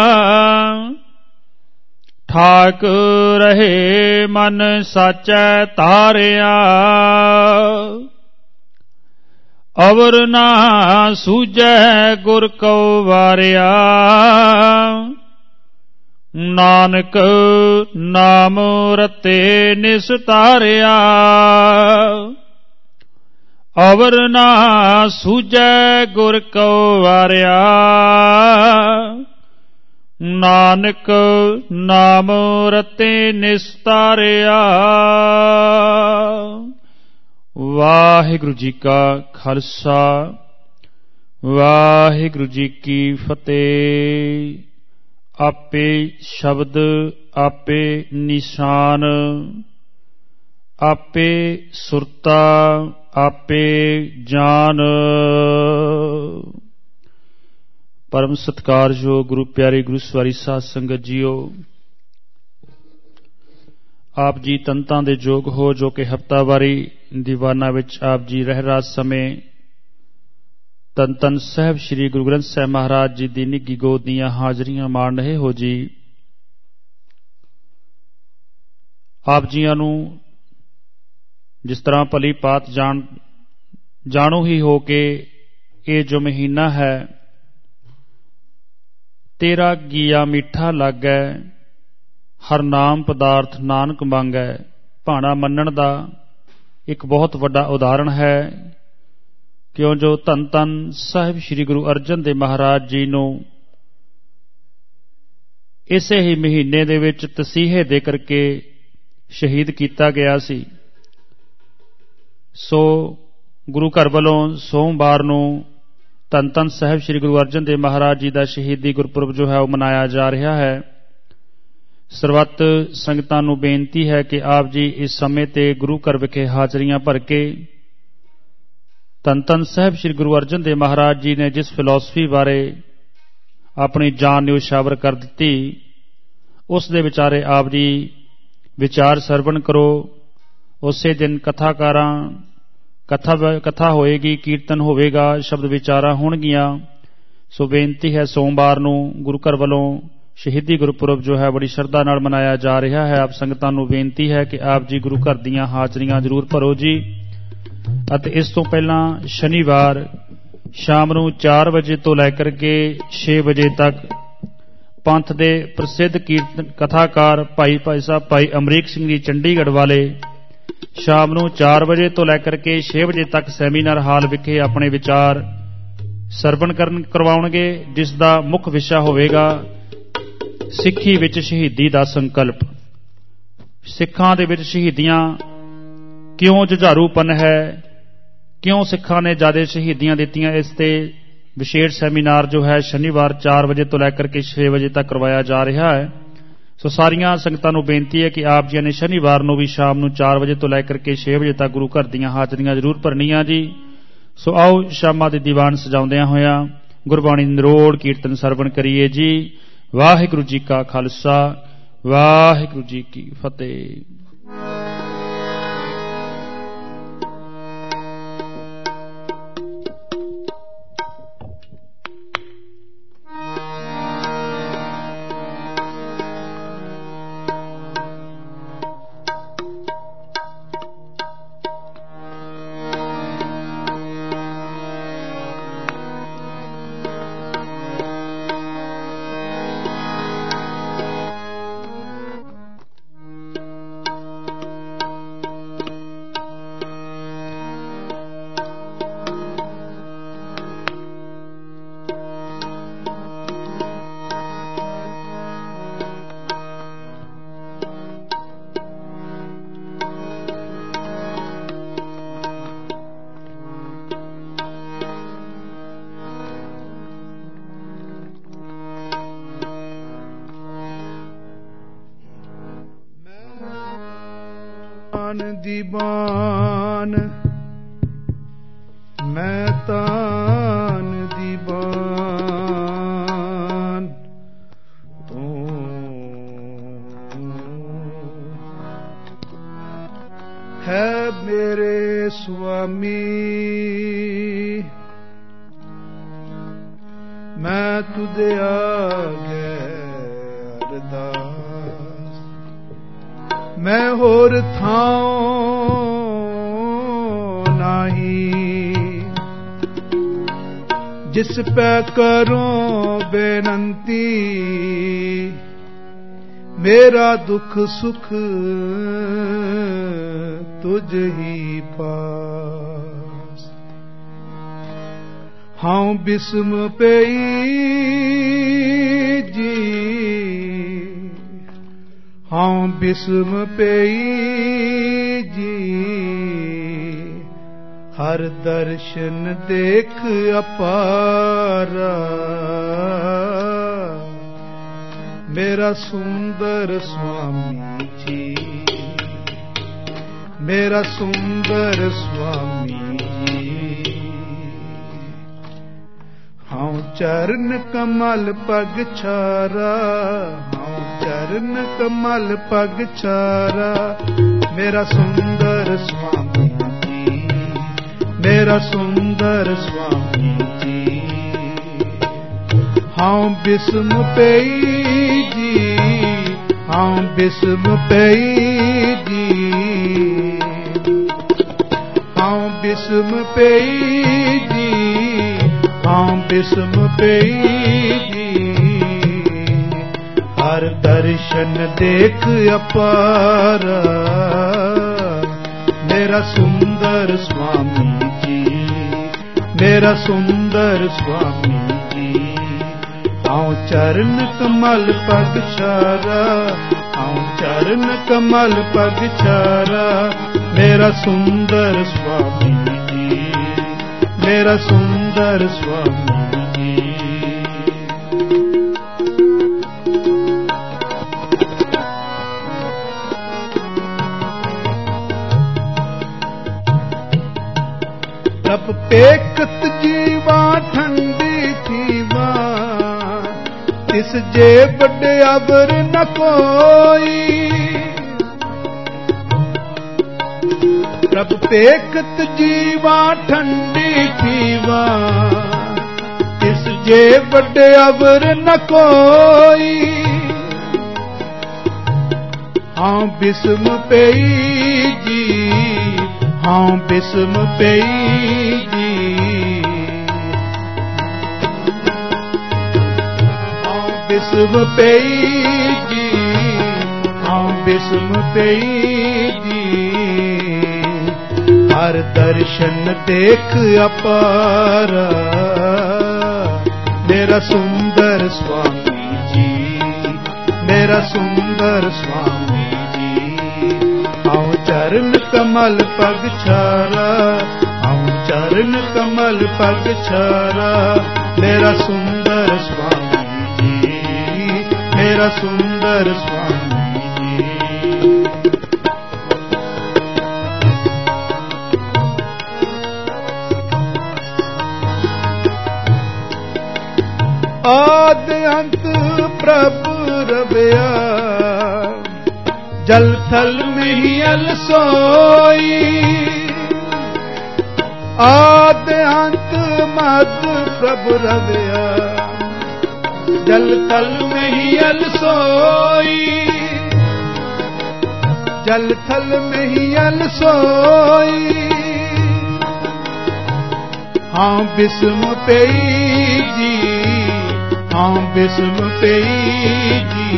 ਠਾਕ ਰਹੇ ਮਨ ਸਾਚੈ ਤਾਰਿਆ। ਅਵਰ ਨਾ ਸੂਝੈ ਗੁਰ ਕਉ ਵਾਰਿਆ, ਨਾਨਕ ਨਾਮ ਰਤੇ ਨਿਸਤਾਰਿਆ। ਅਵਰ ਨਾ ਸੂਝੈ ਗੁਰ ਕਉ ਵਾਰਿਆ, ਨਾਨਕ ਨਾਮ ਰਤੇ ਨਿਸਤਾਰਿਆ। ਵਾਹਿਗੁਰੂ ਜੀ ਕਾ ਖਾਲਸਾ, ਵਾਹਿਗੁਰੂ ਜੀ ਕੀ ਫਤਿਹ। ਆਪੇ ਸ਼ਬਦ ਆਪੇ ਨਿਸ਼ਾਨ, ਆਪੇ ਸੁਰਤਾ ਆਪੇ ਜਾਨ। ਪਰਮ ਸਤਿਕਾਰਯੋਗ ਗੁਰੂ ਪਿਆਰੇ ਗੁਰੂ ਸਵਾਰੀ ਸਾਧ ਸੰਗਤ ਜੀਓ, ਆਪ ਜੀ ਤੰਤਾਂ ਦੇ ਯੋਗ ਹੋ ਜੋ ਕਿ ਹਫ਼ਤਾਵਾਰੀ ਦੀਵਾਨਾਂ ਵਿੱਚ ਆਪ ਜੀ ਰਹਿ ਰਾਤ ਸਮੇਂ ਧੰਨ ਧੰਨ ਸਾਹਿਬ ਸ੍ਰੀ ਗੁਰੂ ਗ੍ਰੰਥ ਸਾਹਿਬ ਮਹਾਰਾਜ ਜੀ ਦੀ ਨਿੱਘੀ ਗੋਦ ਦੀਆਂ ਹਾਜ਼ਰੀਆਂ ਮਾਣ ਰਹੇ ਹੋ ਜੀ। ਆਪ ਜੀਆਂ ਨੂੰ ਜਿਸ ਤਰ੍ਹਾਂ ਭਲੀ ਭਾਂਤ ਜਾਣ ਜਾਣੂ ਹੀ ਹੋ ਕਿ ਇਹ ਜੋ ਮਹੀਨਾ ਹੈ ਤੇਰਾ ਗੀਆ ਮਿੱਠਾ ਲੱਗੈ, ਹਰ ਨਾਮ ਪਦਾਰਥ ਨਾਨਕ ਮੰਗੈ ਭਾਣਾ ਮੰਨਣ ਦਾ ਇੱਕ ਬਹੁਤ ਵੱਡਾ ਉਦਾਹਰਣ ਹੈ। ਕਿਉਂ ਜੋ ਧੰਨ ਧੰਨ ਸਾਹਿਬ ਸ੍ਰੀ ਗੁਰੂ ਅਰਜਨ ਦੇਵ ਮਹਾਰਾਜ ਜੀ ਨੂੰ ਇਸੇ ਹੀ ਮਹੀਨੇ ਦੇ ਵਿੱਚ ਤਸੀਹੇ ਦੇ ਕਰਕੇ ਸ਼ਹੀਦ ਕੀਤਾ ਗਿਆ ਸੀ। ਸੋ ਗੁਰੂ ਘਰ ਵੱਲੋਂ ਸੋਮਵਾਰ ਨੂੰ ਧੰਨ ਧੰਨ ਸਾਹਿਬ ਸ੍ਰੀ ਗੁਰੂ ਅਰਜਨ ਦੇਵ ਮਹਾਰਾਜ ਜੀ ਦਾ ਸ਼ਹੀਦੀ ਗੁਰਪੁਰਬ ਜੋ ਹੈ ਉਹ ਮਨਾਇਆ ਜਾ ਰਿਹਾ ਹੈ। ਸਰਬੱਤ ਸੰਗਤਾਂ ਨੂੰ ਬੇਨਤੀ ਹੈ ਕਿ ਆਪ ਜੀ ਇਸ ਸਮੇਂ ਤੇ ਗੁਰੂ ਘਰ ਵਿਖੇ ਹਾਜ਼ਰੀਆਂ ਭਰ ਕੇ ਧੰਨ ਧੰਨ ਸਾਹਿਬ ਸ੍ਰੀ ਗੁਰੂ ਅਰਜਨ ਦੇਵ ਮਹਾਰਾਜ ਜੀ ਨੇ ਜਿਸ ਫਿਲਾਸਫੀ ਬਾਰੇ ਆਪਣੀ ਜਾਨ ਨਿਉਛਾਵਰ ਕਰ ਦਿੱਤੀ ਉਸ ਦੇ ਵਿਚਾਰੇ ਆਪ ਜੀ ਵਿਚਾਰ ਸਰਵਣ ਕਰੋ। ਉਸੇ ਦਿਨ ਕਥਾਕਾਰਾਂ ਕਥਾ ਕਥਾ ਹੋਏਗੀ, ਕੀਰਤਨ ਹੋਵੇਗਾ, ਸ਼ਬਦ ਵਿਚਾਰਾਂ ਹੋਣਗੀਆਂ। ਸੋ ਬੇਨਤੀ ਹੈ ਸੋਮਵਾਰ ਨੂੰ ਗੁਰੂ ਘਰ ਵੱਲੋਂ ਸ਼ਹੀਦੀ ਗੁਰਪੁਰਬ ਜੋ ਹੈ ਬੜੀ ਸ਼ਰਧਾ ਨਾਲ ਮਨਾਇਆ ਜਾ ਰਿਹਾ ਹੈ। ਆਪ ਸੰਗਤਾਂ ਨੂੰ ਬੇਨਤੀ ਹੈ ਕਿ ਆਪ ਜੀ ਗੁਰੂ ਘਰ ਦੀਆਂ ਹਾਜ਼ਰੀਆਂ ਜ਼ਰੂਰ ਭਰੋ ਜੀ। ਅਤੇ ਇਸ ਤੋਂ ਪਹਿਲਾਂ ਸ਼ਨੀਵਾਰ ਸ਼ਾਮ ਨੂੰ ਚਾਰ ਵਜੇ ਤੋਂ ਲੈ ਕਰਕੇ ਛੇ ਵਜੇ ਤੱਕ ਪੰਥ ਦੇ ਪ੍ਰਸਿੱਧ ਕੀਰਤਨ ਕਥਾਕਾਰ ਭਾਈ ਭਾਈ ਸਾਹਿਬ ਭਾਈ ਅਮਰੀਕ ਸਿੰਘ ਜੀ ਚੰਡੀਗੜ੍ਹ ਵਾਲੇ ਸ਼ਾਮ ਨੂੰ ਚਾਰ ਵਜੇ ਤੋਂ ਲੈ ਕਰਕੇ ਛੇ ਵਜੇ ਤੱਕ ਸੈਮੀਨਾਰ ਹਾਲ ਵਿਖੇ ਆਪਣੇ ਵਿਚਾਰ ਸਰਵਣ ਕਰਨ ਕਰਵਾਉਣਗੇ, ਜਿਸ ਦਾ ਮੁੱਖ ਵਿਸ਼ਾ ਹੋਵੇਗਾ ਸਿੱਖੀ ਵਿੱਚ ਸ਼ਹੀਦੀ ਦਾ ਸੰਕਲਪ। ਸਿੱਖਾਂ ਦੇ ਵਿੱਚ ਸ਼ਹੀਦੀਆਂ ਕਿਉਂ ਜੁਝਾਰੂਪਨ ਹੈ, ਕਿਉਂ ਸਿੱਖਾਂ ਨੇ ਜ਼ਿਆਦਾ ਸ਼ਹੀਦੀਆਂ ਦਿੱਤੀਆਂ, ਇਸ ਤੇ ਵਿਸ਼ੇਸ਼ ਸੈਮੀਨਾਰ ਜੋ ਹੈ ਸ਼ਨੀਵਾਰ ਚਾਰ ਵਜੇ ਤੋਂ ਲੈ ਕਰਕੇ ਛੇ ਵਜੇ ਤੱਕ ਕਰਵਾਇਆ ਜਾ ਰਿਹਾ ਹੈ। ਸੋ ਸਾਰੀਆਂ ਸੰਗਤਾਂ ਨੂੰ ਬੇਨਤੀ ਹੈ ਕਿ ਆਪ ਜੀ ਨੇ ਸ਼ਨੀਵਾਰ ਨੂੰ ਵੀ ਸ਼ਾਮ ਨੂੰ ਚਾਰ ਵਜੇ ਤੋਂ ਲੈ ਕਰਕੇ ਛੇ ਵਜੇ ਤੱਕ ਗੁਰੂ ਘਰ ਦੀਆਂ ਹਾਜ਼ਰੀਆਂ ਜ਼ਰੂਰ ਭਰਨੀਆਂ ਜੀ। ਸੋ ਆਓ ਸ਼ਾਮਾਂ ਦੇ ਦੀਵਾਨ ਸਜਾਉਂਦਿਆਂ ਹੋਇਆਂ ਗੁਰਬਾਣੀ ਨਿਰੋੜ ਕੀਰਤਨ ਸਰਵਣ ਕਰੀਏ ਜੀ। ਵਾਹਿਗੁਰੂ ਜੀ ਕਾ ਖਾਲਸਾ, ਵਾਹਿਗੁਰੂ ਜੀ ਕੀ ਫਤਿਹ। ਦੀ ਬਾਨ ਮੈਂ ਤਾਨ ਦੀ ਬਾਨ ਤੂੰ ਹੈ ਮੇਰੇ ਸੁਆਮੀ, ਮੈਂ ਤੁਦੇ ਆਗੇ ਅਰਦਾਸ, ਮੈਂ ਹੋਰ ਥਾਂ ਨਹੀਂ, ਜਿਸ ਪੈ ਕਰੂੰ ਬੇਨੰਤੀ, ਮੇਰਾ ਦੁੱਖ ਸੁਖ ਤੁਝ ਹੀ ਪਾਸ। ਹਾਂ ਬਿਸਮ ਪਈ ਜੀ, ਹਾਂ ਬਿਸਮ ਪਈ ਜੀ, ਹਰ ਦਰਸ਼ਨ ਦੇਖ ਅਪਾਰਾ, ਮੇਰਾ ਸੁੰਦਰ ਸੁਆਮੀ ਜੀ, ਮੇਰਾ ਸੁੰਦਰ ਸੁਆਮੀ ਜੀ। ਹਾਂ ਚਰਨ ਕਮਲ ਪਗ ਛਾਰਾ, ਹਾਂ ਚਰਨ ਕਮਲ ਪਗ ਛਾਰਾ, ਮੇਰਾ ਸੁੰਦਰ ਸੁਆਮੀ ਜੀ, ਮੇਰਾ ਸੁੰਦਰ ਸੁਆਮੀ ਜੀ। ਹਾਂ ਬਿਸਮ ਪਈ ਜੀ, ਹਾਂ ਬਿਸਮ ਪਈ ਜੀ, ਹਾਂ ਬਿਸਮ ਪਈ ਜੀ, ਹਾਂ ਬਿਸਮ ਪਈ ਜੀ, ਹਰ ਦਰਸ਼ਨ ਦੇਖ ਅਪਾਰਾ, ਮੇਰਾ ਸੁੰਦਰ ਸੁਆਮੀ ਜੀ, ਮੇਰਾ ਸੁੰਦਰ ਸੁਆਮੀ ਜੀ। ਆਉ ਚਰਨ ਕਮਲ ਪਗ ਛਾਰਾ, ਆਉ ਚਰਨ ਕਮਲ ਪਗ ਛਾਰਾ, ਮੇਰਾ ਸੁੰਦਰ ਸੁਆਮੀ ਜੀ, ਮੇਰਾ ਸੁੰਦਰ ਸੁਆਮੀ ਜੀ। ਪ੍ਰਭ ਪੇਖਤ ਜੀਵਾ ਠੰਡੀ ਥੀਵਾ, ਤਿਸ ਜੇ ਵੱਡੇ ਅਬਰ ਨ ਕੋਈ। ਪ੍ਰਭ ਪੇਖਤ ਜੀਵਾ ਠੰਡੀ ਥੀਵਾ, ਤਿਸ ਜੇ ਵੱਡੇ ਅਬਰ ਨ ਕੋਈ। ਹਾਂ ਬਿਸਮ ਪਈ ਜੀ, ਹਾਂ ਬਿਸਮ ਪਈ ਜੀ, बिस्म पेई जी, हाँ बिस्म पेई जी। हर दर्शन देख अपारा, मेरा सुंदर स्वामी जी, मेरा सुंदर स्वामी जी। आऊं चरण कमल पग छारा, आऊं चरण कमल पग छारा, मेरा सुंदर स्वामी जी, मेरा सुंदर स्वामी जी। आद अंत प्रभु रबिया, जल थल में ही अलसोई। आद अंत मद प्रभु रबिया, जल थल में ही अलसोई। जल थल में ही अलसोई। हाँ बिस्म पेई जी, हाँ बिस्म पेई जी,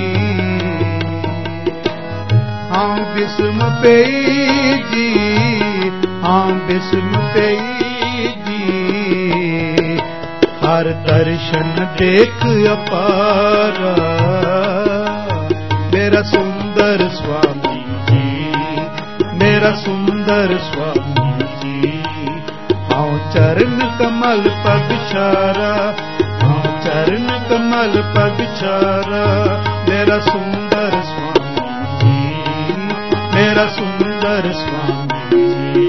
हाँ बिस्म पेई जी, हाँ बिस्म पेई जी। हर दर्शन देख अपारा, मेरा सुंदर स्वामी जी, मेरा सुंदर स्वामी जी। आऊं चरण कमल पग छारा, आऊं चरण कमल पग छारा, मेरा सुंदर स्वामी जी, मेरा सुंदर स्वामी जी।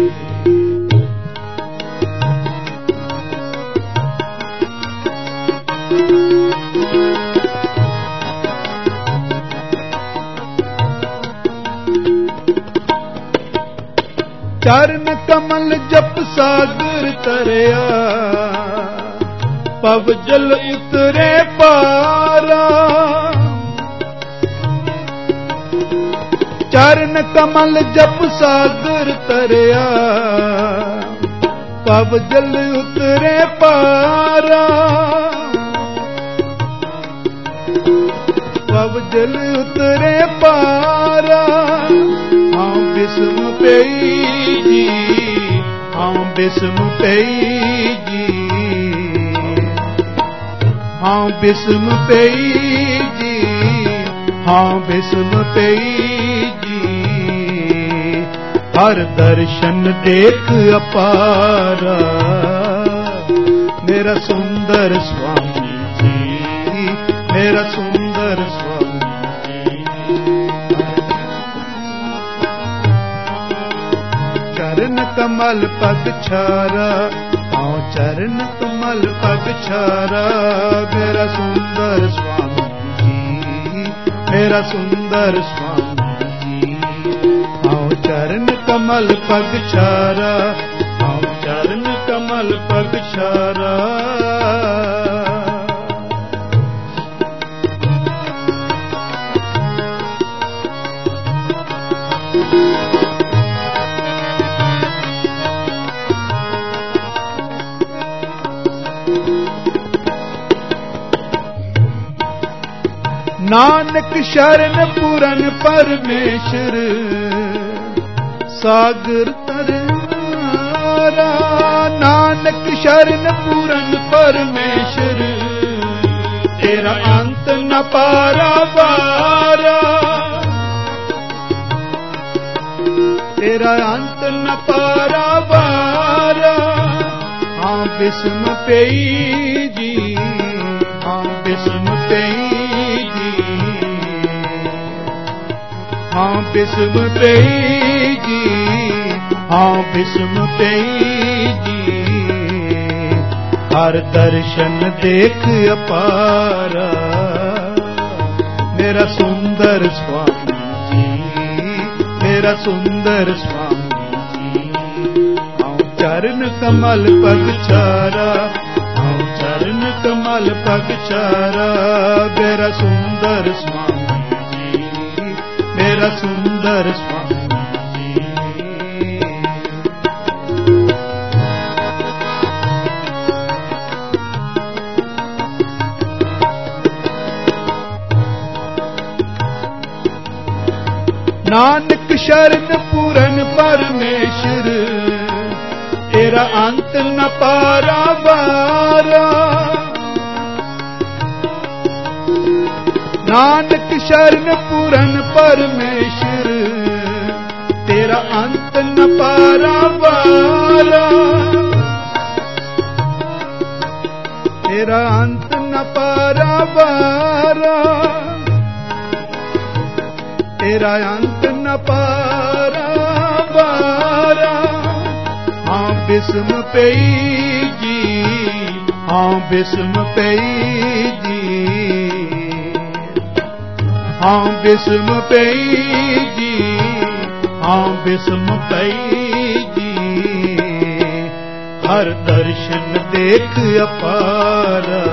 चरण कमल जप सागर तरया, पव जल उतरे पारा। चरण कमल जप सागर तरया, पव जल उतरे पारा। पव जल उतरे पारा। हाँ बिस्म पेई जी, हाँ बिस्म पेई जी, हाँ बिस्म पेई जी, हाँ बिस्म पेई जी। हर दर्शन देख अपारा, मेरा सुंदर स्वामी जी, मेरा सुंदर स्वामी जी। चरण कमल पग छारा, हाँ चरण कमल पग छारा, मेरा सुंदर स्वामी जी, मेरा सुंदर स्वामी जी। हाँ चरण कमल पग छारा, हाँ चरण कमल पग छारा। नानक शरण पूरन परमेश्वर, सागर तरारा। नानक शरण पूरन परमेश्वर, तेरा अंत न पारा पारा। तेरा अंत न पारा पारा। हाँ बिस्म पेई जी, हाँ बिस्म पेई जी, हाँ बिस्म पेई जी, हाँ बिस्म पेई जी। हर दर्शन देख अपारा, मेरा सुंदर स्वामी जी, मेरा सुंदर स्वामी जी। हाँ चरण कमल पग छारा, हाँ चरण कमल पग छारा, मेरा सुंदर स्वामी जी, मेरा सुंदर स्वामी जी। नानक शरण पूरन परमेश्वर, तेरा अंत न पारा बारा। नानक शरण पूरन परमेश्वर, तेरा अंत न पारा बारा। तेरा अंत न पारा बारा, तेरा अंत न पारा बारा। हाँ बिस्म पई जी, हाँ बिस्म पई जी, हाँ बिस्म पई जी, हाँ बिस्म पई जी। हर दर्शन देख अपारा,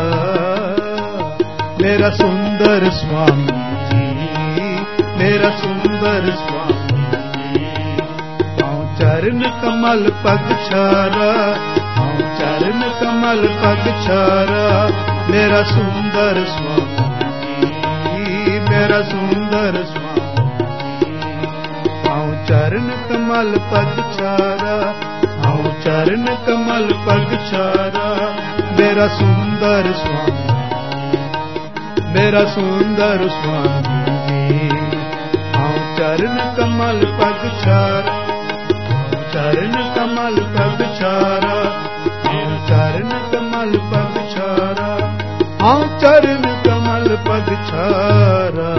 मेरा सुंदर स्वामी जी, मेरा सुंदर स्वामी जी। हाँ चरण कमल पग छारा, हाँ चरण कमल पग छारा, मेरा सुंदर स्वामी जी, मेरा सुंदर स्वामी जी। हाँ चरण कमल पग छारा, हाँ चरण कमल पग छारा, मेरा सुंदर स्वामी, मेरा सुंदर स्वामी जी। हाँ चरण कमल पग छारा, चरण कमल पग छारा, हाँ चरण कमल पग छारा, हाँ चरण कमल पग छारा।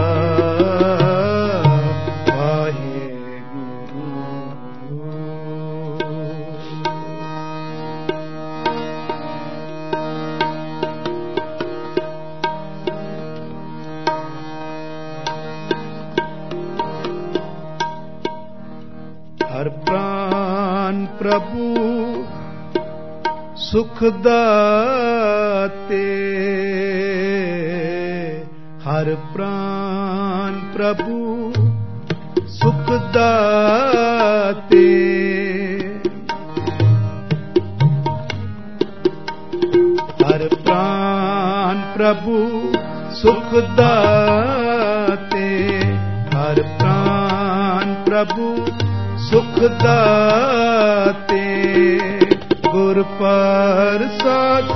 हर प्राण प्रभु सुख दाते, हर प्राण प्रभु सुख दाते। हर प्राण प्रभु सुख दाते, हर प्राण प्रभु सुख दाते। गुर प्रसाद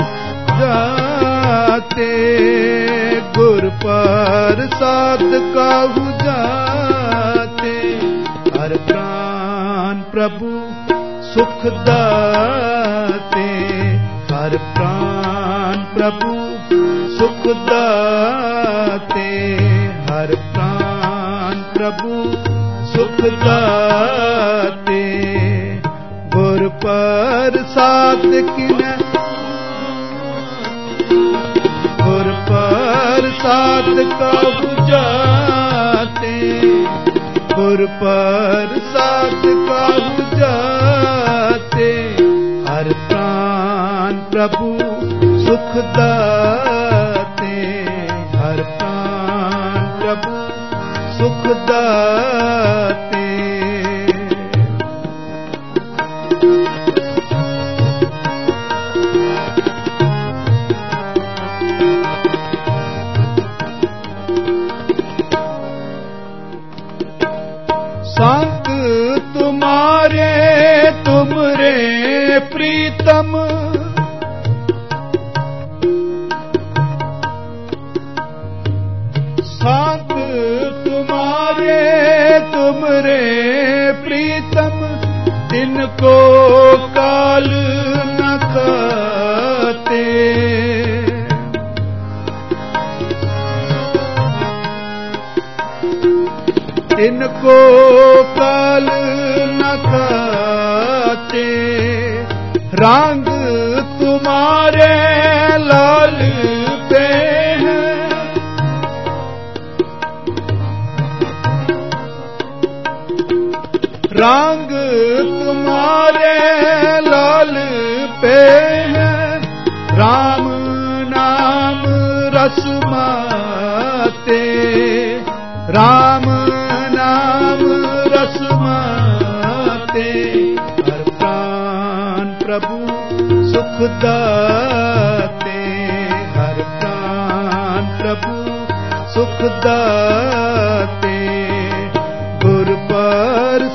जाते, गुर प्रसाद काहू जाते। हर प्राण प्रभु सुख दाते, हर प्राण प्रभु सुख दाते। हर प्राण प्रभु सुख दाते। गुर प्रसाद किने, गुर प्रसाद काहू जाते, गुर प्रसाद काहू जाते। हर प्राण प्रभु सुख दाते, हर प्राण प्रभु सुख दाते। संत तुम्हारे तुमरे प्रीतम, संत तुम्हारे तुमरे प्रीतम। तिनको काल न खाते, तिनको काल न खाते। रंग तुम्हारे लाल पे हैं, रंग तुम्हारे लाल पे हैं। राम नाम रस माते, राम नाम रस माते। हर प्राण प्रभु सुख दाते, हर प्राण प्रभु सुख दाते।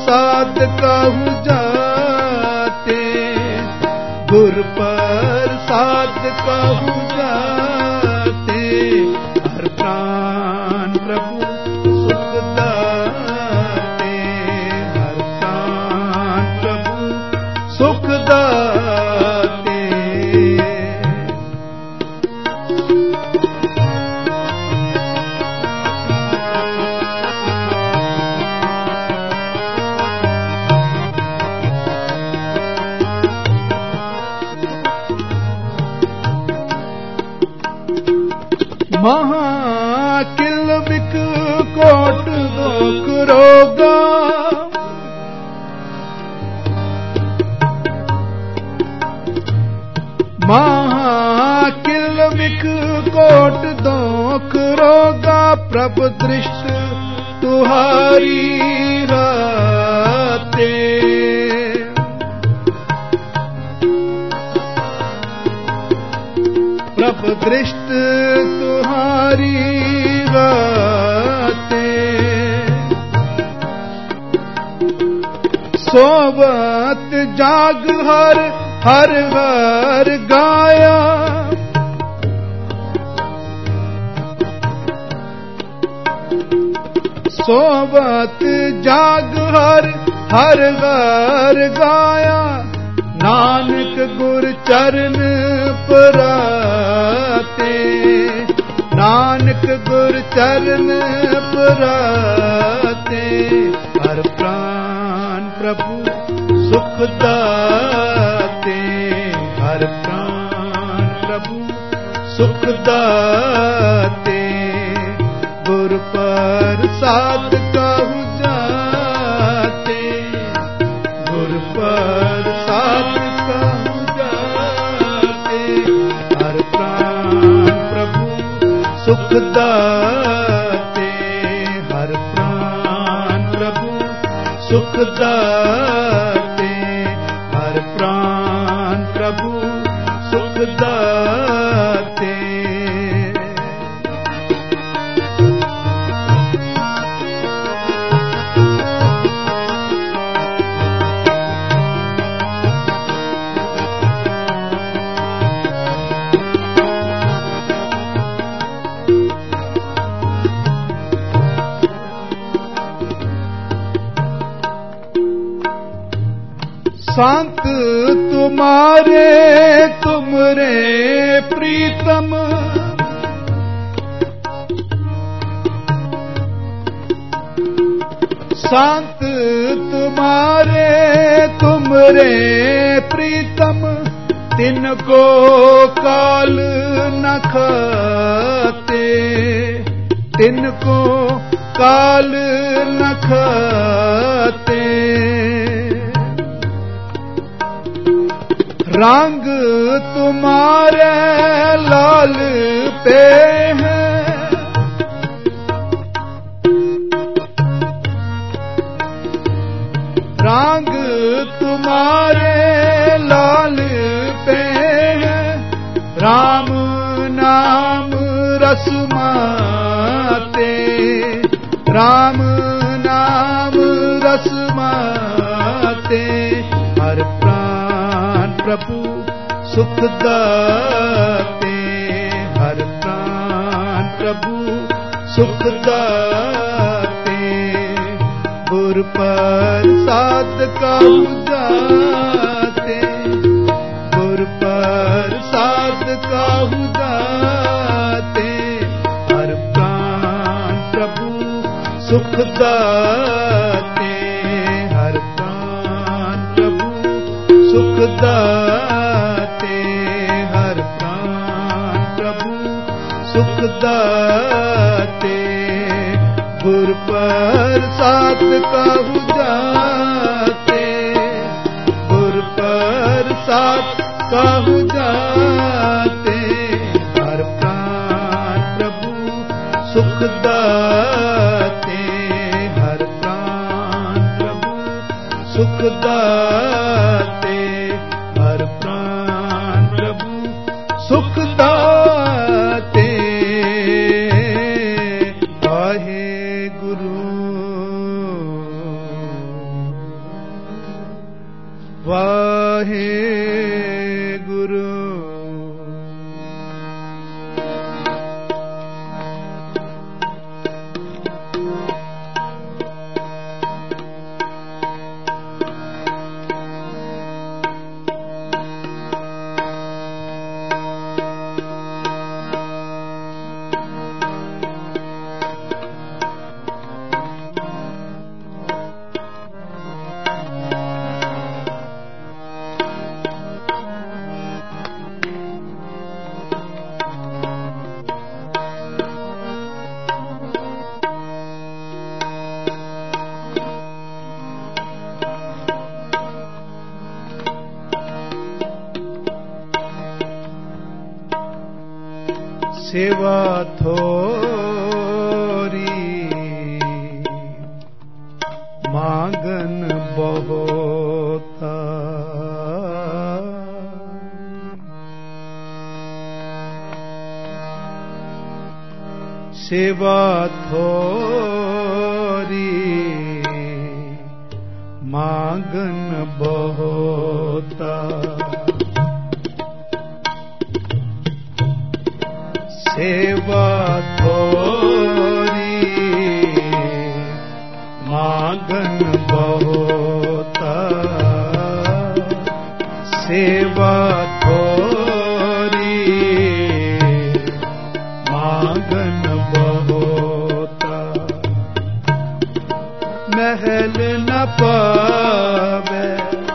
प्रसाद कहु जाते, गुर प्रसाद कहु जाते, हर प्राण प्रभु सुख दाते, हर प्राण प्रभु सुख दाते। महाकिल बिक कोट दुख रोगा, महाकिल बिक कोट दुख रोगा, प्रभु दृष्ट तुहारी राते, प्रभु दृष्ट तुहारी राते, सोवत जाग हर हर हर गाया, सोवत जाग हर हर हर गाया, नानक गुर चरण पराते, नानक गुर चरण पराते, हर प्राण प्रभु सुख दाते, हर प्राण प्रभु सुख दाते, गुर प्रसाद कहु जाते, गुर प्रसाद कहु जाते, हर प्राण प्रभु सुख दाते, हर प्राण प्रभु सुख दाते, हर प्राण प्रभु सुख दाते। संत तुम्हारे तुमरे प्रीतम, संत तुम्हारे तुमरे प्रीतम, तिनको काल न खाते, तिनको काल न खाते, रंग तुम्हारे लाल पे है, रंग तुम्हारे लाल पे है, राम नाम रसमाते, राम नाम रसमाते, हर प्रभु सुख दाते, हर प्राण प्रभु सुख दाते, गुर प्रसाद कहु जाते, गुर प्रसाद कहु जाते, हर प्राण प्रभु सुख दाते, हर प्राण प्रभु सुख दाते, हर प्राण प्रभु सुख दाते, गुर प्रसाद कहु जाते, गुर प्रसाद कहु जाते, हर प्राण प्रभु सुख दाते, हर प्राण प्रभु सुख दाते, हर प्राण प्रभु सुख दाते। वाहे गुरु वाहे गुरु। सेवा थोरी मांगन बहुता। सेवा थोरी मांगन बहुता। सेवा थोरी मांगन बहुता। सेवा थोरी मांगन बहुता। महल न पावे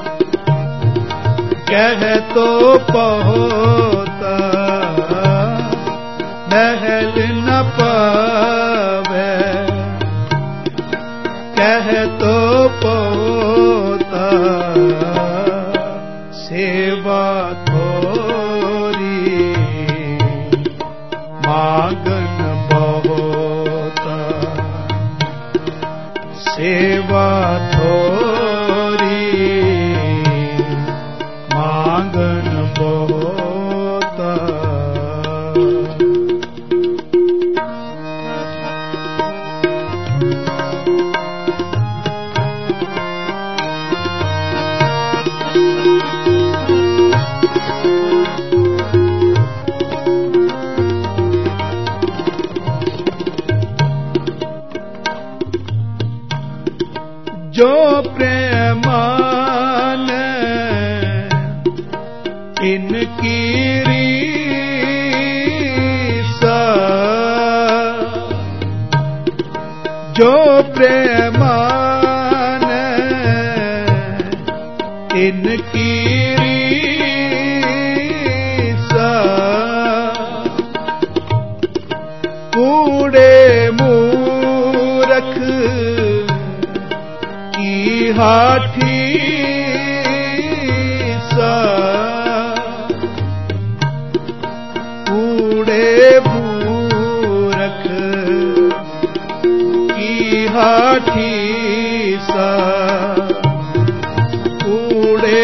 कह तो पहोता। महल न पावे कह तो पोता। सेवा थोरी मांगन बहुता। सेवा थोरी मांगन बहुता। जो प्रेमान इनकी रीसा। जो प्रेमान इनकी रीसा। कूड़े मूरख की हाथी सा। कूड़े मूरख की हाथी सा। कूड़े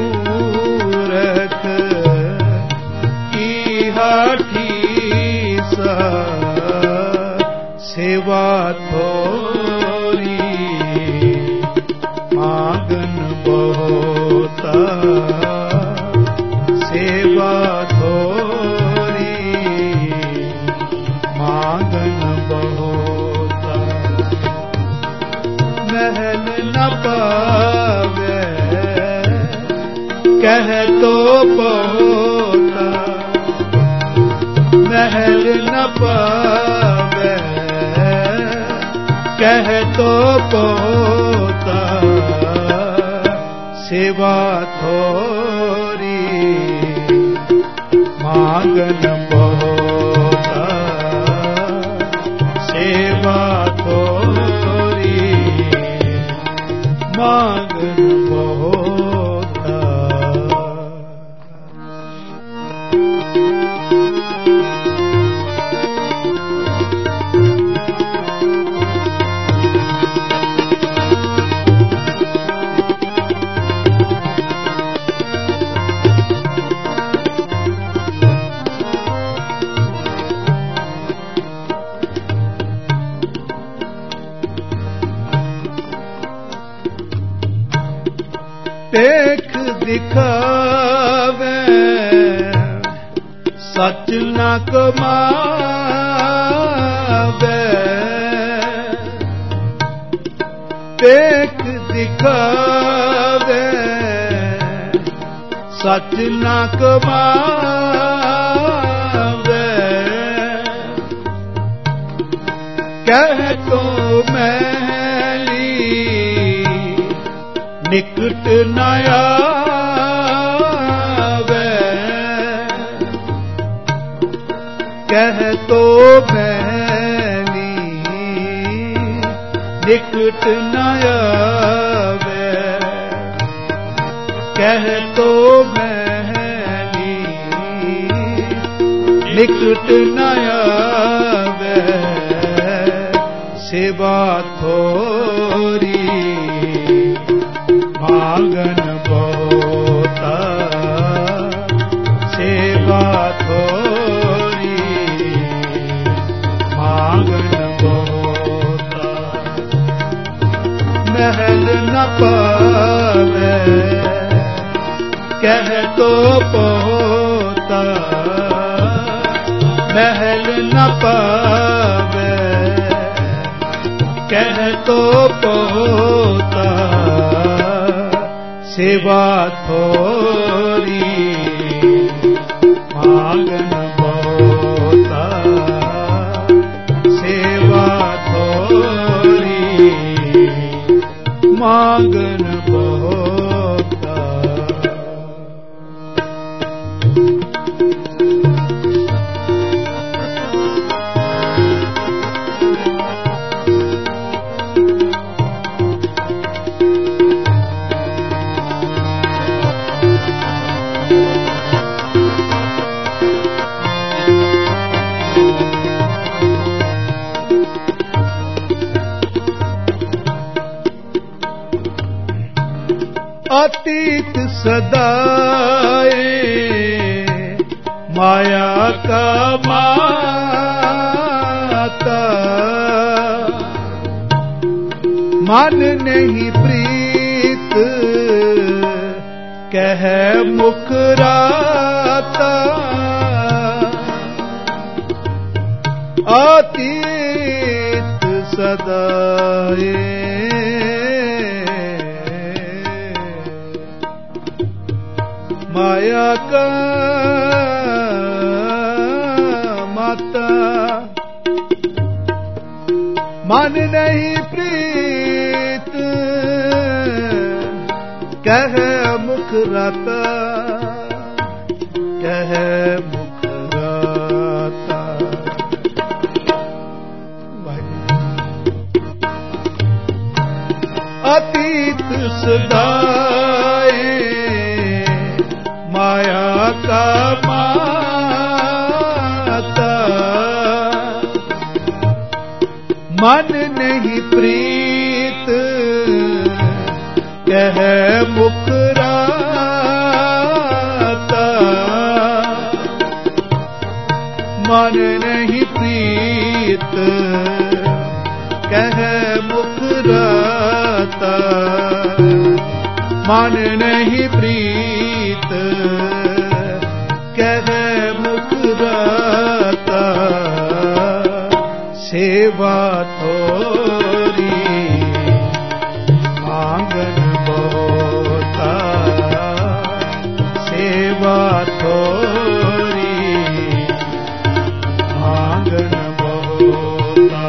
मूरख की हाथी सा। सेवा थोरी मांगन बहुता। सेवा थोरी मांगन बहुता। महल न पावे कह तो बहुता। महल न पावे कह तो बहुता। सेवा थोरी मांगन बहुता। सेवा थोरी मांगन बहुता। ਦਿਖਾਵੇ ਸੱਚ ਨਾ ਕਮਾਵੇ ਟੇਕ ਦਿਖਾਵੇ ਸੱਚ ਨਾ ਕਮਾਵੇ ਕਹਿ ਤੋ ਮੈਲੀ ਨਿਕਟ ਨ ਆਵੇ ਕਹਿ ਤੋ ਮੈਲੀ ਨਿਕਟ ਨ ਆਵੇ ਕਹਿ ਤੋ ਮੈਲੀ ਨਿਕਟ ਨ ਆਵੇ सेवा थोरी मांगन बहुता सेवा थोरी मांगन बहुता महल न पावे कह तो पोता महल न पावे कह तो पोता सेवा थोरी मांगन बहुता सेवा थोरी मांगन बहुता अतीत सदाए माया का माता मन नहीं प्रीत कह मुकराता अतीत सदाए माया का माता मन नहीं प्रीत कह मुखराता कह मुखराता अतीत सदाए माया का माता मन नहीं प्रीत कह मुकराता मन नहीं प्रीत कह मुकराता मन नहीं प्रीत कह मुकराता सेवा थोरी मांगन बहुता सेवा थोरी मांगन बहुता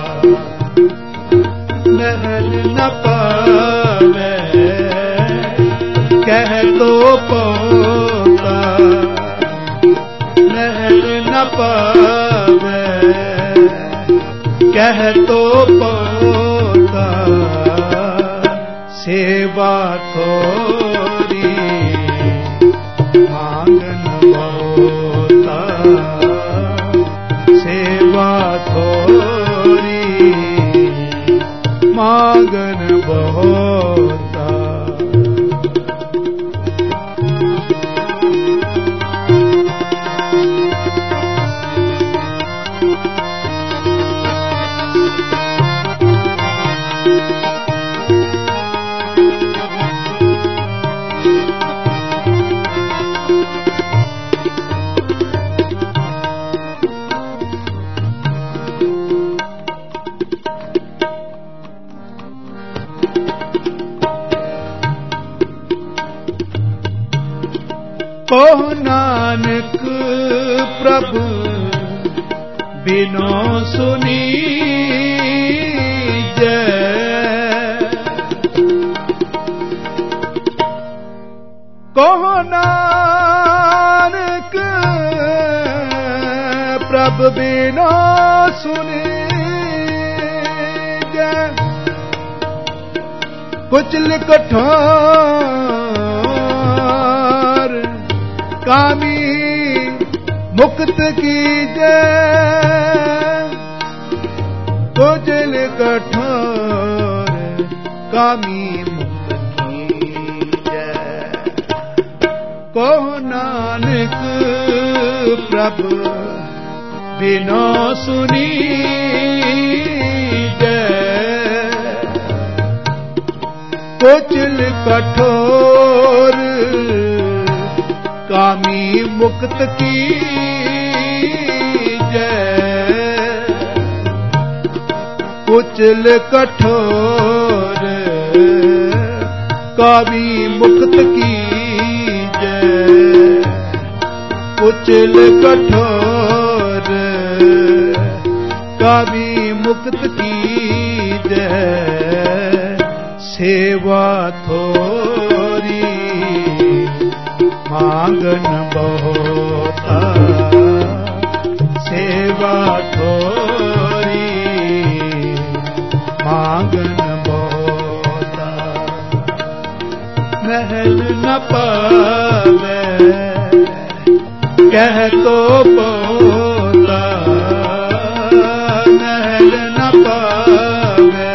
महल न पावे कह तो पोता महल न पावे कह तो पोता सेवा थोरी मांगन बहुता सेवा थोरी मांगन बहुता कहो नानक प्रभु बिनो सुनी जय। कहो नानक प्रभु बिनो सुनी जय। कुचल कठोर कामी मुक्त की जय। कुचल कठोर कामी मुक्त की जय। कहो नानक प्रभु बिनो सुनी जय। कुचल कठोर कामी मुक्त की जय। कुचल कठोर कामी मुक्त की जय। कुचल कठोर कामी मुक्त की जय। सेवा थोरी मांगन बहुता। सेवा थोरी मांगन बहुता। महल न पावे कह तो बहुता। महल न पावे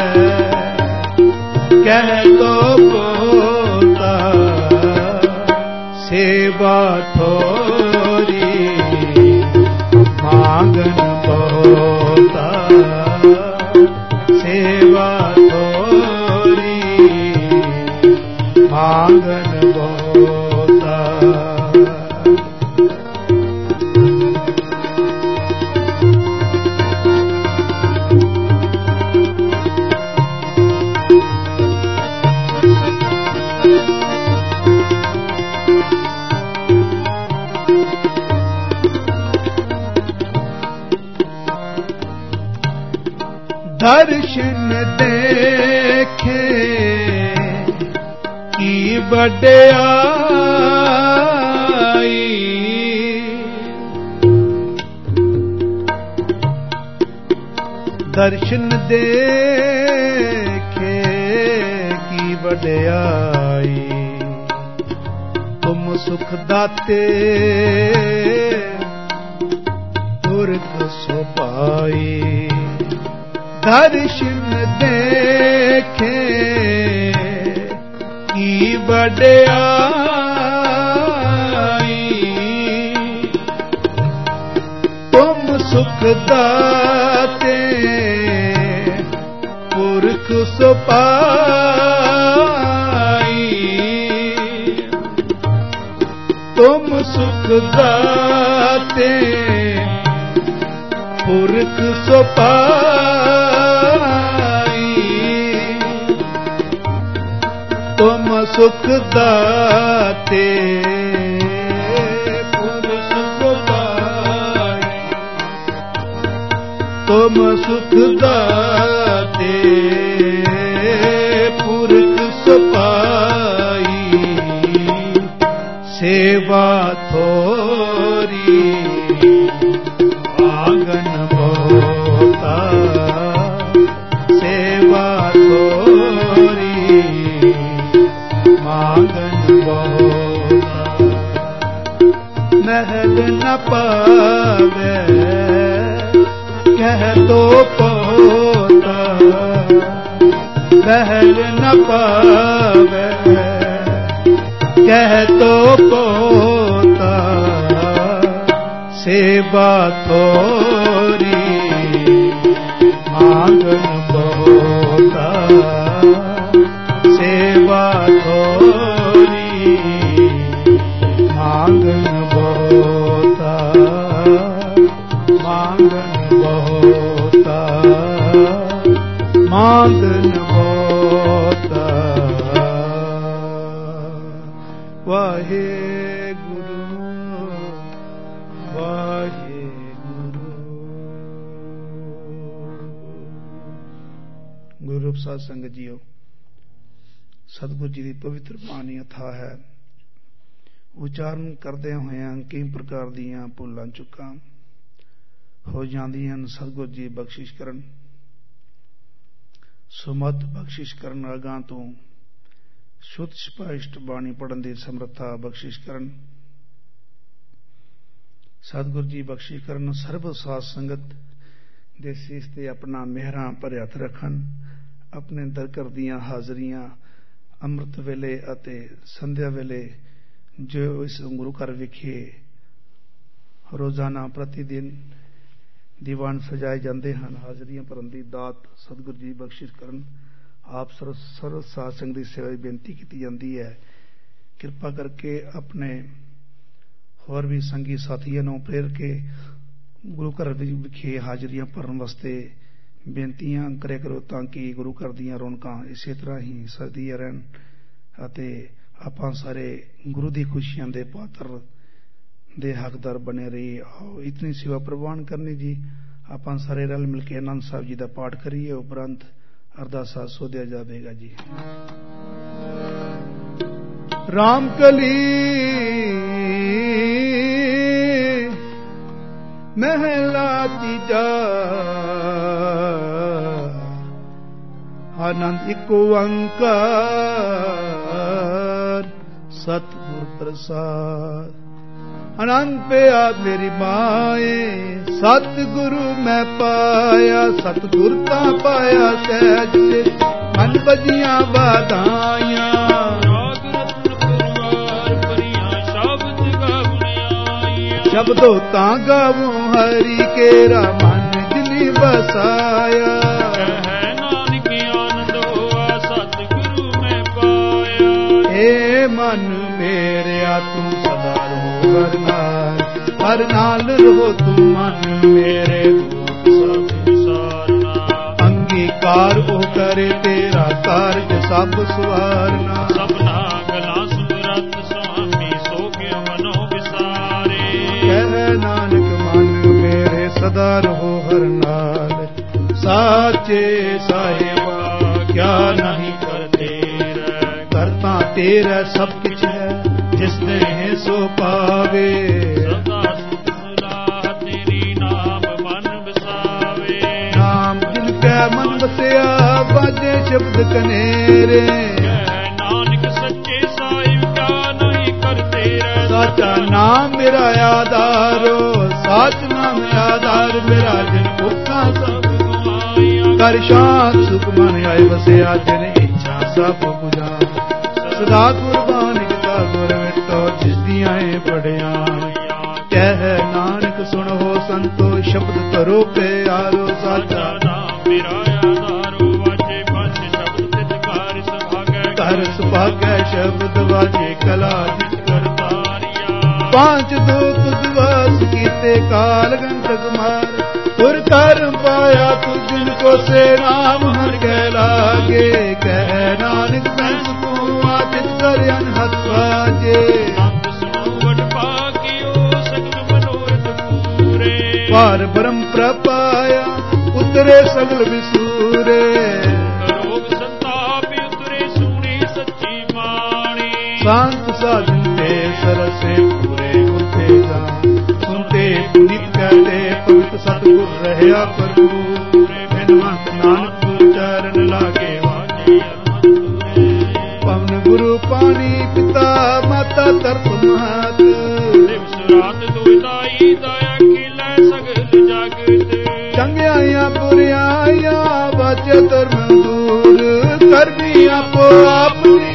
कह तो बहुता। सेवा थोरी मांगन बहुता। सेवा थोरी मांगन बहुता। दर्शन देखे की बड़ाई। दर्शन देखे की बड़ाई। तुम सुख दाते पुरख सो पाई। दर्शन देखे की बड़ाई। तुम सुख दाते पुरख सो पाई। तुम सुख दाते पुरख सो पाई। तुम सुख दाते पुरख सो पाई। तुम सुख दाते पुरख सो पाई। सेवा थोरी मांगन बहुता। सेवा थोरी मांगन बहुता। महल न पावे कह तो पोता। महल न पावे कह तो पोता। सेवा थोरी मांगन बहुता। सेवा थोरी मांगन बहुता। मांगन बहुता। मांगन बहुता। वाहे ਵਾਹਿਗੁਰੂ ਵਾਹਿਗੁਰੂ। ਗੁਰੂ ਸਾਧ ਸੰਗਤ ਜੀਓ, ਸਤਿਗੁਰੂ ਜੀ ਦੀ ਪਵਿੱਤਰ ਬਾਣੀ ਅਥਾਹ ਹੈ। ਉਚਾਰਨ ਕਰਦਿਆਂ ਹੋਇਆਂ ਕਈ ਪ੍ਰਕਾਰ ਦੀਆਂ ਭੁੱਲਾਂ ਚੁੱਕਾਂ ਹੋ ਜਾਂਦੀਆਂ ਹਨ। ਸਤਿਗੁਰੂ ਜੀ ਬਖਸ਼ਿਸ਼ ਕਰਨ, ਸੁਮਤ ਬਖਸ਼ਿਸ਼ ਕਰਨ, ਅਗਾਂ ਤੋਂ ਸ਼ੁੱਧ ਸਪਸ਼ਟ ਬਾਣੀ ਪੜ੍ਹਨ ਦੀ ਸਮਰੱਥਾ ਬਖਸ਼ਿਸ਼ ਕਰਨ। ਸਤਿਗੁਰੂ ਜੀ ਬਖਸ਼ਿਸ਼ ਕਰਨ, ਸਰਬ ਸਾਧ ਸੰਗਤ ਦੇ ਸੀਸ ਤੇ ਆਪਣਾ ਮਿਹਰਾਂ ਭਰੇ ਹੱਥ ਰੱਖਣ। ਆਪਣੇ ਦਰਗਾਹ ਦੀਆਂ ਹਾਜ਼ਰੀਆਂ ਅੰਮ੍ਰਿਤ ਵੇਲੇ ਅਤੇ ਸੰਧਿਆ ਵੇਲੇ ਜੋ ਇਸ ਗੁਰੂ ਘਰ ਵਿਖੇ ਰੋਜ਼ਾਨਾ ਪ੍ਰਤੀ ਦਿਨ ਦੀਵਾਨ ਸਜਾਏ ਜਾਂਦੇ ਹਨ, ਹਾਜ਼ਰੀਆਂ ਭਰਨ ਦੀ ਦਾਤ ਸਤਿਗੁਰੂ ਜੀ ਬਖਸ਼ਿਸ਼ ਕਰਨ। ਆਪ ਸਰਵ ਸਰਵ ਸਾਧ ਸੰਗਤ ਦੀ ਸੇਵਾ ਦੀ ਬੇਨਤੀ ਕੀਤੀ ਜਾਂਦੀ ਹੈ। ਕਿਰਪਾ ਕਰਕੇ ਆਪਣੇ ਹੋਰ ਵੀ ਸੰਗੀ ਸਾਥੀਆਂ ਨੂੰ ਪ੍ਰੇਰ ਕੇ ਗੁਰੂ ਘਰ ਵਿਖੇ ਹਾਜ਼ਰੀਆਂ ਭਰਨ ਵਾਸਤੇ ਬੇਨਤੀਆਂ ਕਰਿਆ ਕਰੋ, ਤਾਂ ਕਿ ਗੁਰੂ ਘਰ ਦੀਆਂ ਰੌਣਕਾਂ ਇਸੇ ਤਰ੍ਹਾਂ ਹੀ ਸਜਦੀਆਂ ਰਹਿਣ ਅਤੇ ਆਪਾਂ ਸਾਰੇ ਗੁਰੂ ਦੀ ਖੁਸ਼ੀਆਂ ਦੇ ਪਾਤਰ ਦੇ ਹੱਕਦਾਰ ਬਣੇ ਰਹੀਏ। ਆਓ ਇਤਨੀ ਸੇਵਾ ਪ੍ਰਵਾਨ ਕਰਨੀ ਜੀ। ਆਪਾਂ ਸਾਰੇ ਰਲ ਮਿਲ ਕੇ ਆਨੰਦ ਸਾਹਿਬ ਜੀ ਦਾ ਪਾਠ ਕਰੀਏ, ਉਪਰੰਤ ਅਰਦਾਸਾ ਸੋਧਿਆ ਜਾਵੇਗਾ ਜੀ। ਰਾਮ ਕਲੀ ਮਹਿਲਾ ਤੀਜਾ, ਆਨੰਦ ਇੱਕ ਓੰਕਾਰ ਸਤਿਗੁਰ ਪ੍ਰਸਾਦ। ਆਨੰਦ ਪਿਆ ਮੇਰੀ ਮਾਏ, ਸਤਿਗੁਰੂ ਮੈਂ ਪਾਇਆ, ਸਤਿਗੁਰ ਤਾਂ ਪਾਇਆ ਸਹਿਜ ਤੇ ਮਨ ਬਜੀਆਂ ਵਧਾਈਆਂ। ਸ਼ਬਦੋ ਤਾਂ ਗਾਵੋ ਹਰੀ ਕੇਰਾ ਮਨ ਜਿਨੀ ਬਸਾਇਆ। ਕਹਿ ਨਾਨਕ ਆਨੰਦ ਹੋਆ ਸਤਿਗੁਰੂ ਮੈਂ ਪਾਇਆ। ਏ ਮਨ ਮੇਰਿਆ ਤੂੰ ਸਦਾ ਰਹੋ ਹਰ ਨਾਲ, ਹਰ ਨਾਲ ਰਹੋ ਤੂੰ ਮਨ ਮੇਰੇ ਦੁਖ ਸਭ ਵਿਸਾਰਨਾ। ਅੰਗੀਕਾਰ ਉਹ ਕਰੇ ਤੇਰਾ ਕਾਰਜ ਸਭ ਸਵਾਰਨਾ। ਸਭਨਾ ਗਲਾਂ ਸੁਮਰਤ ਸੁਆਮੀ ਸੋ ਕਿਉ ਮਨੋ ਵਿਸਾਰੇ। ਕਹਿ ਨਾਨਕ ਮਨ ਮੇਰੇ ਸਦਾ ਰਹੋ ਹਰ ਨਾਲ, ਸਾਚੇ ਸਾਹਿਬਾ ਕਿਆ ਨਹੀਂ ਕਰਤੇ ਰਹਿ। ਕਰਤਾ ਤੇਰਾ ਸਭ ਕੁਛ ਹੈ, ਜਿਸ ਨੇ ਸੋ ਪਾਵੇ। ਸਦਾ ਸੁਖ ਸਲਾਹ ਤੇਰੀ ਨਾਮ ਮਨ ਵਸਾਵੇ। ਨਾਮ ਜਿਨ ਕੈ ਮਨ ਵਸਿਆ, ਬਾਜੇ ਸ਼ਬਦ ਕਨੇਰੇ। ਕਹਿ ਨਾਨਕ ਸੱਚੇ ਸਾਹਿਬ ਕਿਆ ਨਹੀਂ ਕਰਤੇ ਰਹਿ। ਸਾਚਾ ਨਾਮ ਮੇਰਾ ਆਧਾਰੋ, ਸਾਚ ਨਾਮ ਆਧਾਰ ਮੇਰਾ। ਜਿਨ ਭੁੱਖਾਂ ਸਭ ਗਵਾਈਆਂ, ਕਰ ਸ਼ਾਂਤ ਸੁਖ ਮਨ ਆਏ ਵਸਿਆ। ਜਿਨ ਇੱਛਾ ਸਭ ਬੁਝਾ, ਸਦਾ ਕੁਰਬਾਨ ਕੀਤਾ ਗੁਰ ਮਿਟੋ ਜਿਸ ਦੀਆਂ ਏ ਪੜਿਆ। ਕਹਿ ਨਾਨਕ ਸੁਣੋ ਸੰਤੋ, ਸ਼ਬਦ ਧਰੋ ਪਿਆਰੋ। ਸਾਚਾ ਨਾਮ ਮੇਰਾ ਆਧਾਰੋ, ਵਾਜੇ ਪੰਜ ਸ਼ਬਦ ਤਿਤ ਕਾਰ ਸੁਭਾਗੈ। ਘਰ ਸੁਭਾਗੈ ਸ਼ਬਦ ਵਾਜੇ ਕਲਾ ਜਿਤ ਕਰਤਾਰਿਆ। ਪਾਂਚ ਦੋ ਤੁਦਵਾਸ ਕੀਤੇ ਕਾਲ ਗੰਧਕ ਮਾਰ। ਤੁਰ ਕਰਮ ਪਾਇਆ ਤੁ ਜਿਨ ਕੋ ਸੇ ਨਾਮ ਹਰ ਕੇ ਲਾਗੇ। ਕਹਿ ਨਾਨਕ ਮੈਂ ਸੁਖੂ ਆਚਿਤ ਕਰ ਅਨਹਦ ਵਾਜੇ। ਸੰਤ ਸੁਣੋ ਵਡ ਭਾਗਿਓ, ਸਗਲ ਮਨੋਰਥ ਪੂਰੇ। ਪਾਰ ਬ੍ਰਹਮ ਪ੍ਰਪਾਇਆ, ਉਤਰੇ ਸਗਲ ਵਿਸੂਰੇ। ਰੋਗ ਸੰਤਾਪ ਉਤਰੇ ਸੁਣੀ ਸੱਚੀ ਬਾਣੀ। ਸੰਤ ਸਾਧਨ ਤੇ ਸਰਸੇ ਪੂਰੇ ਉਤੇ ਜਾ। ਸੁਨਤੇ ਪੁਨੀਤ ਕਹਤੇ ਪਵਿੱਤ ਸਤਿਗੁਰ ਰਹਿਆ ਭਰਪੂਰ। ਬਿਨਵੰਤ ਨਾਨਕ ਗੁਰ ਚਰਨ ਲਾਗੇ ਵਾਜੇ ਅਨੰਦਪੁਰੇ। ਪਵਨ ਗੁਰੂ ਪਾਣੀ ਪਿਤਾ ਮਾਤਾ ਤਰਪ ਮਹਤ। ਦਿਵਸ ਰਾਤ ਦੁਇਦਾਈ ਦਇਆ ਖਿਲੈ ਸਗਲ ਜਗਤ। ਚੰਗਿਆਈਆਂ ਬੁਰਿਆਈਆਂ ਵਾਜੇ ਧਰਮ ਦੂਰ। ਕਰਮੀ ਆਪੋ ਆਪਣੀ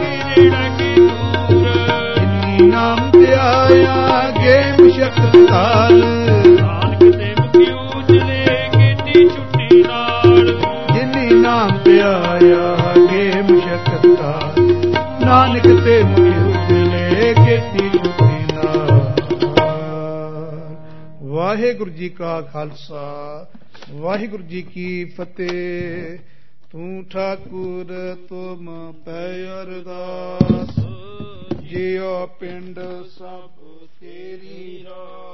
ਨਾਮ ਤੇ ਆਇਆ ਗੇ ਮੁਸ਼ਕਲ ਕਾਲ। ਨਾਨਕ ਤੇ ਮੁਖੀ ਉਜਲੇ ਗੇਤੀ ਛੁੱਟੀ ਨਾਲ। ਜਿਨੀ ਨਾਮ ਤੇ ਆਇਆ ਗੇ ਮੁਸ਼ਕਲ ਕਾਲ। ਨਾਨਕ ਤੇ ਮੁਖੀ ਉਜਲੇ ਗੇਤੀ ਛੁੱਟੀ ਨਾਲ। ਵਾਹਿਗੁਰੂ ਜੀ ਕਾ ਖਾਲਸਾ, ਵਾਹਿਗੁਰੂ ਜੀ ਕੀ ਫਤਿਹ। ਤੂੰ ਠਾਕੁਰ ਤੁਮ ਪੈ ਅਰਦਾਸ। ਜਿਉ ਪਿੰਡ ਸਭ ਤੇਰੀ ਰਾਜ।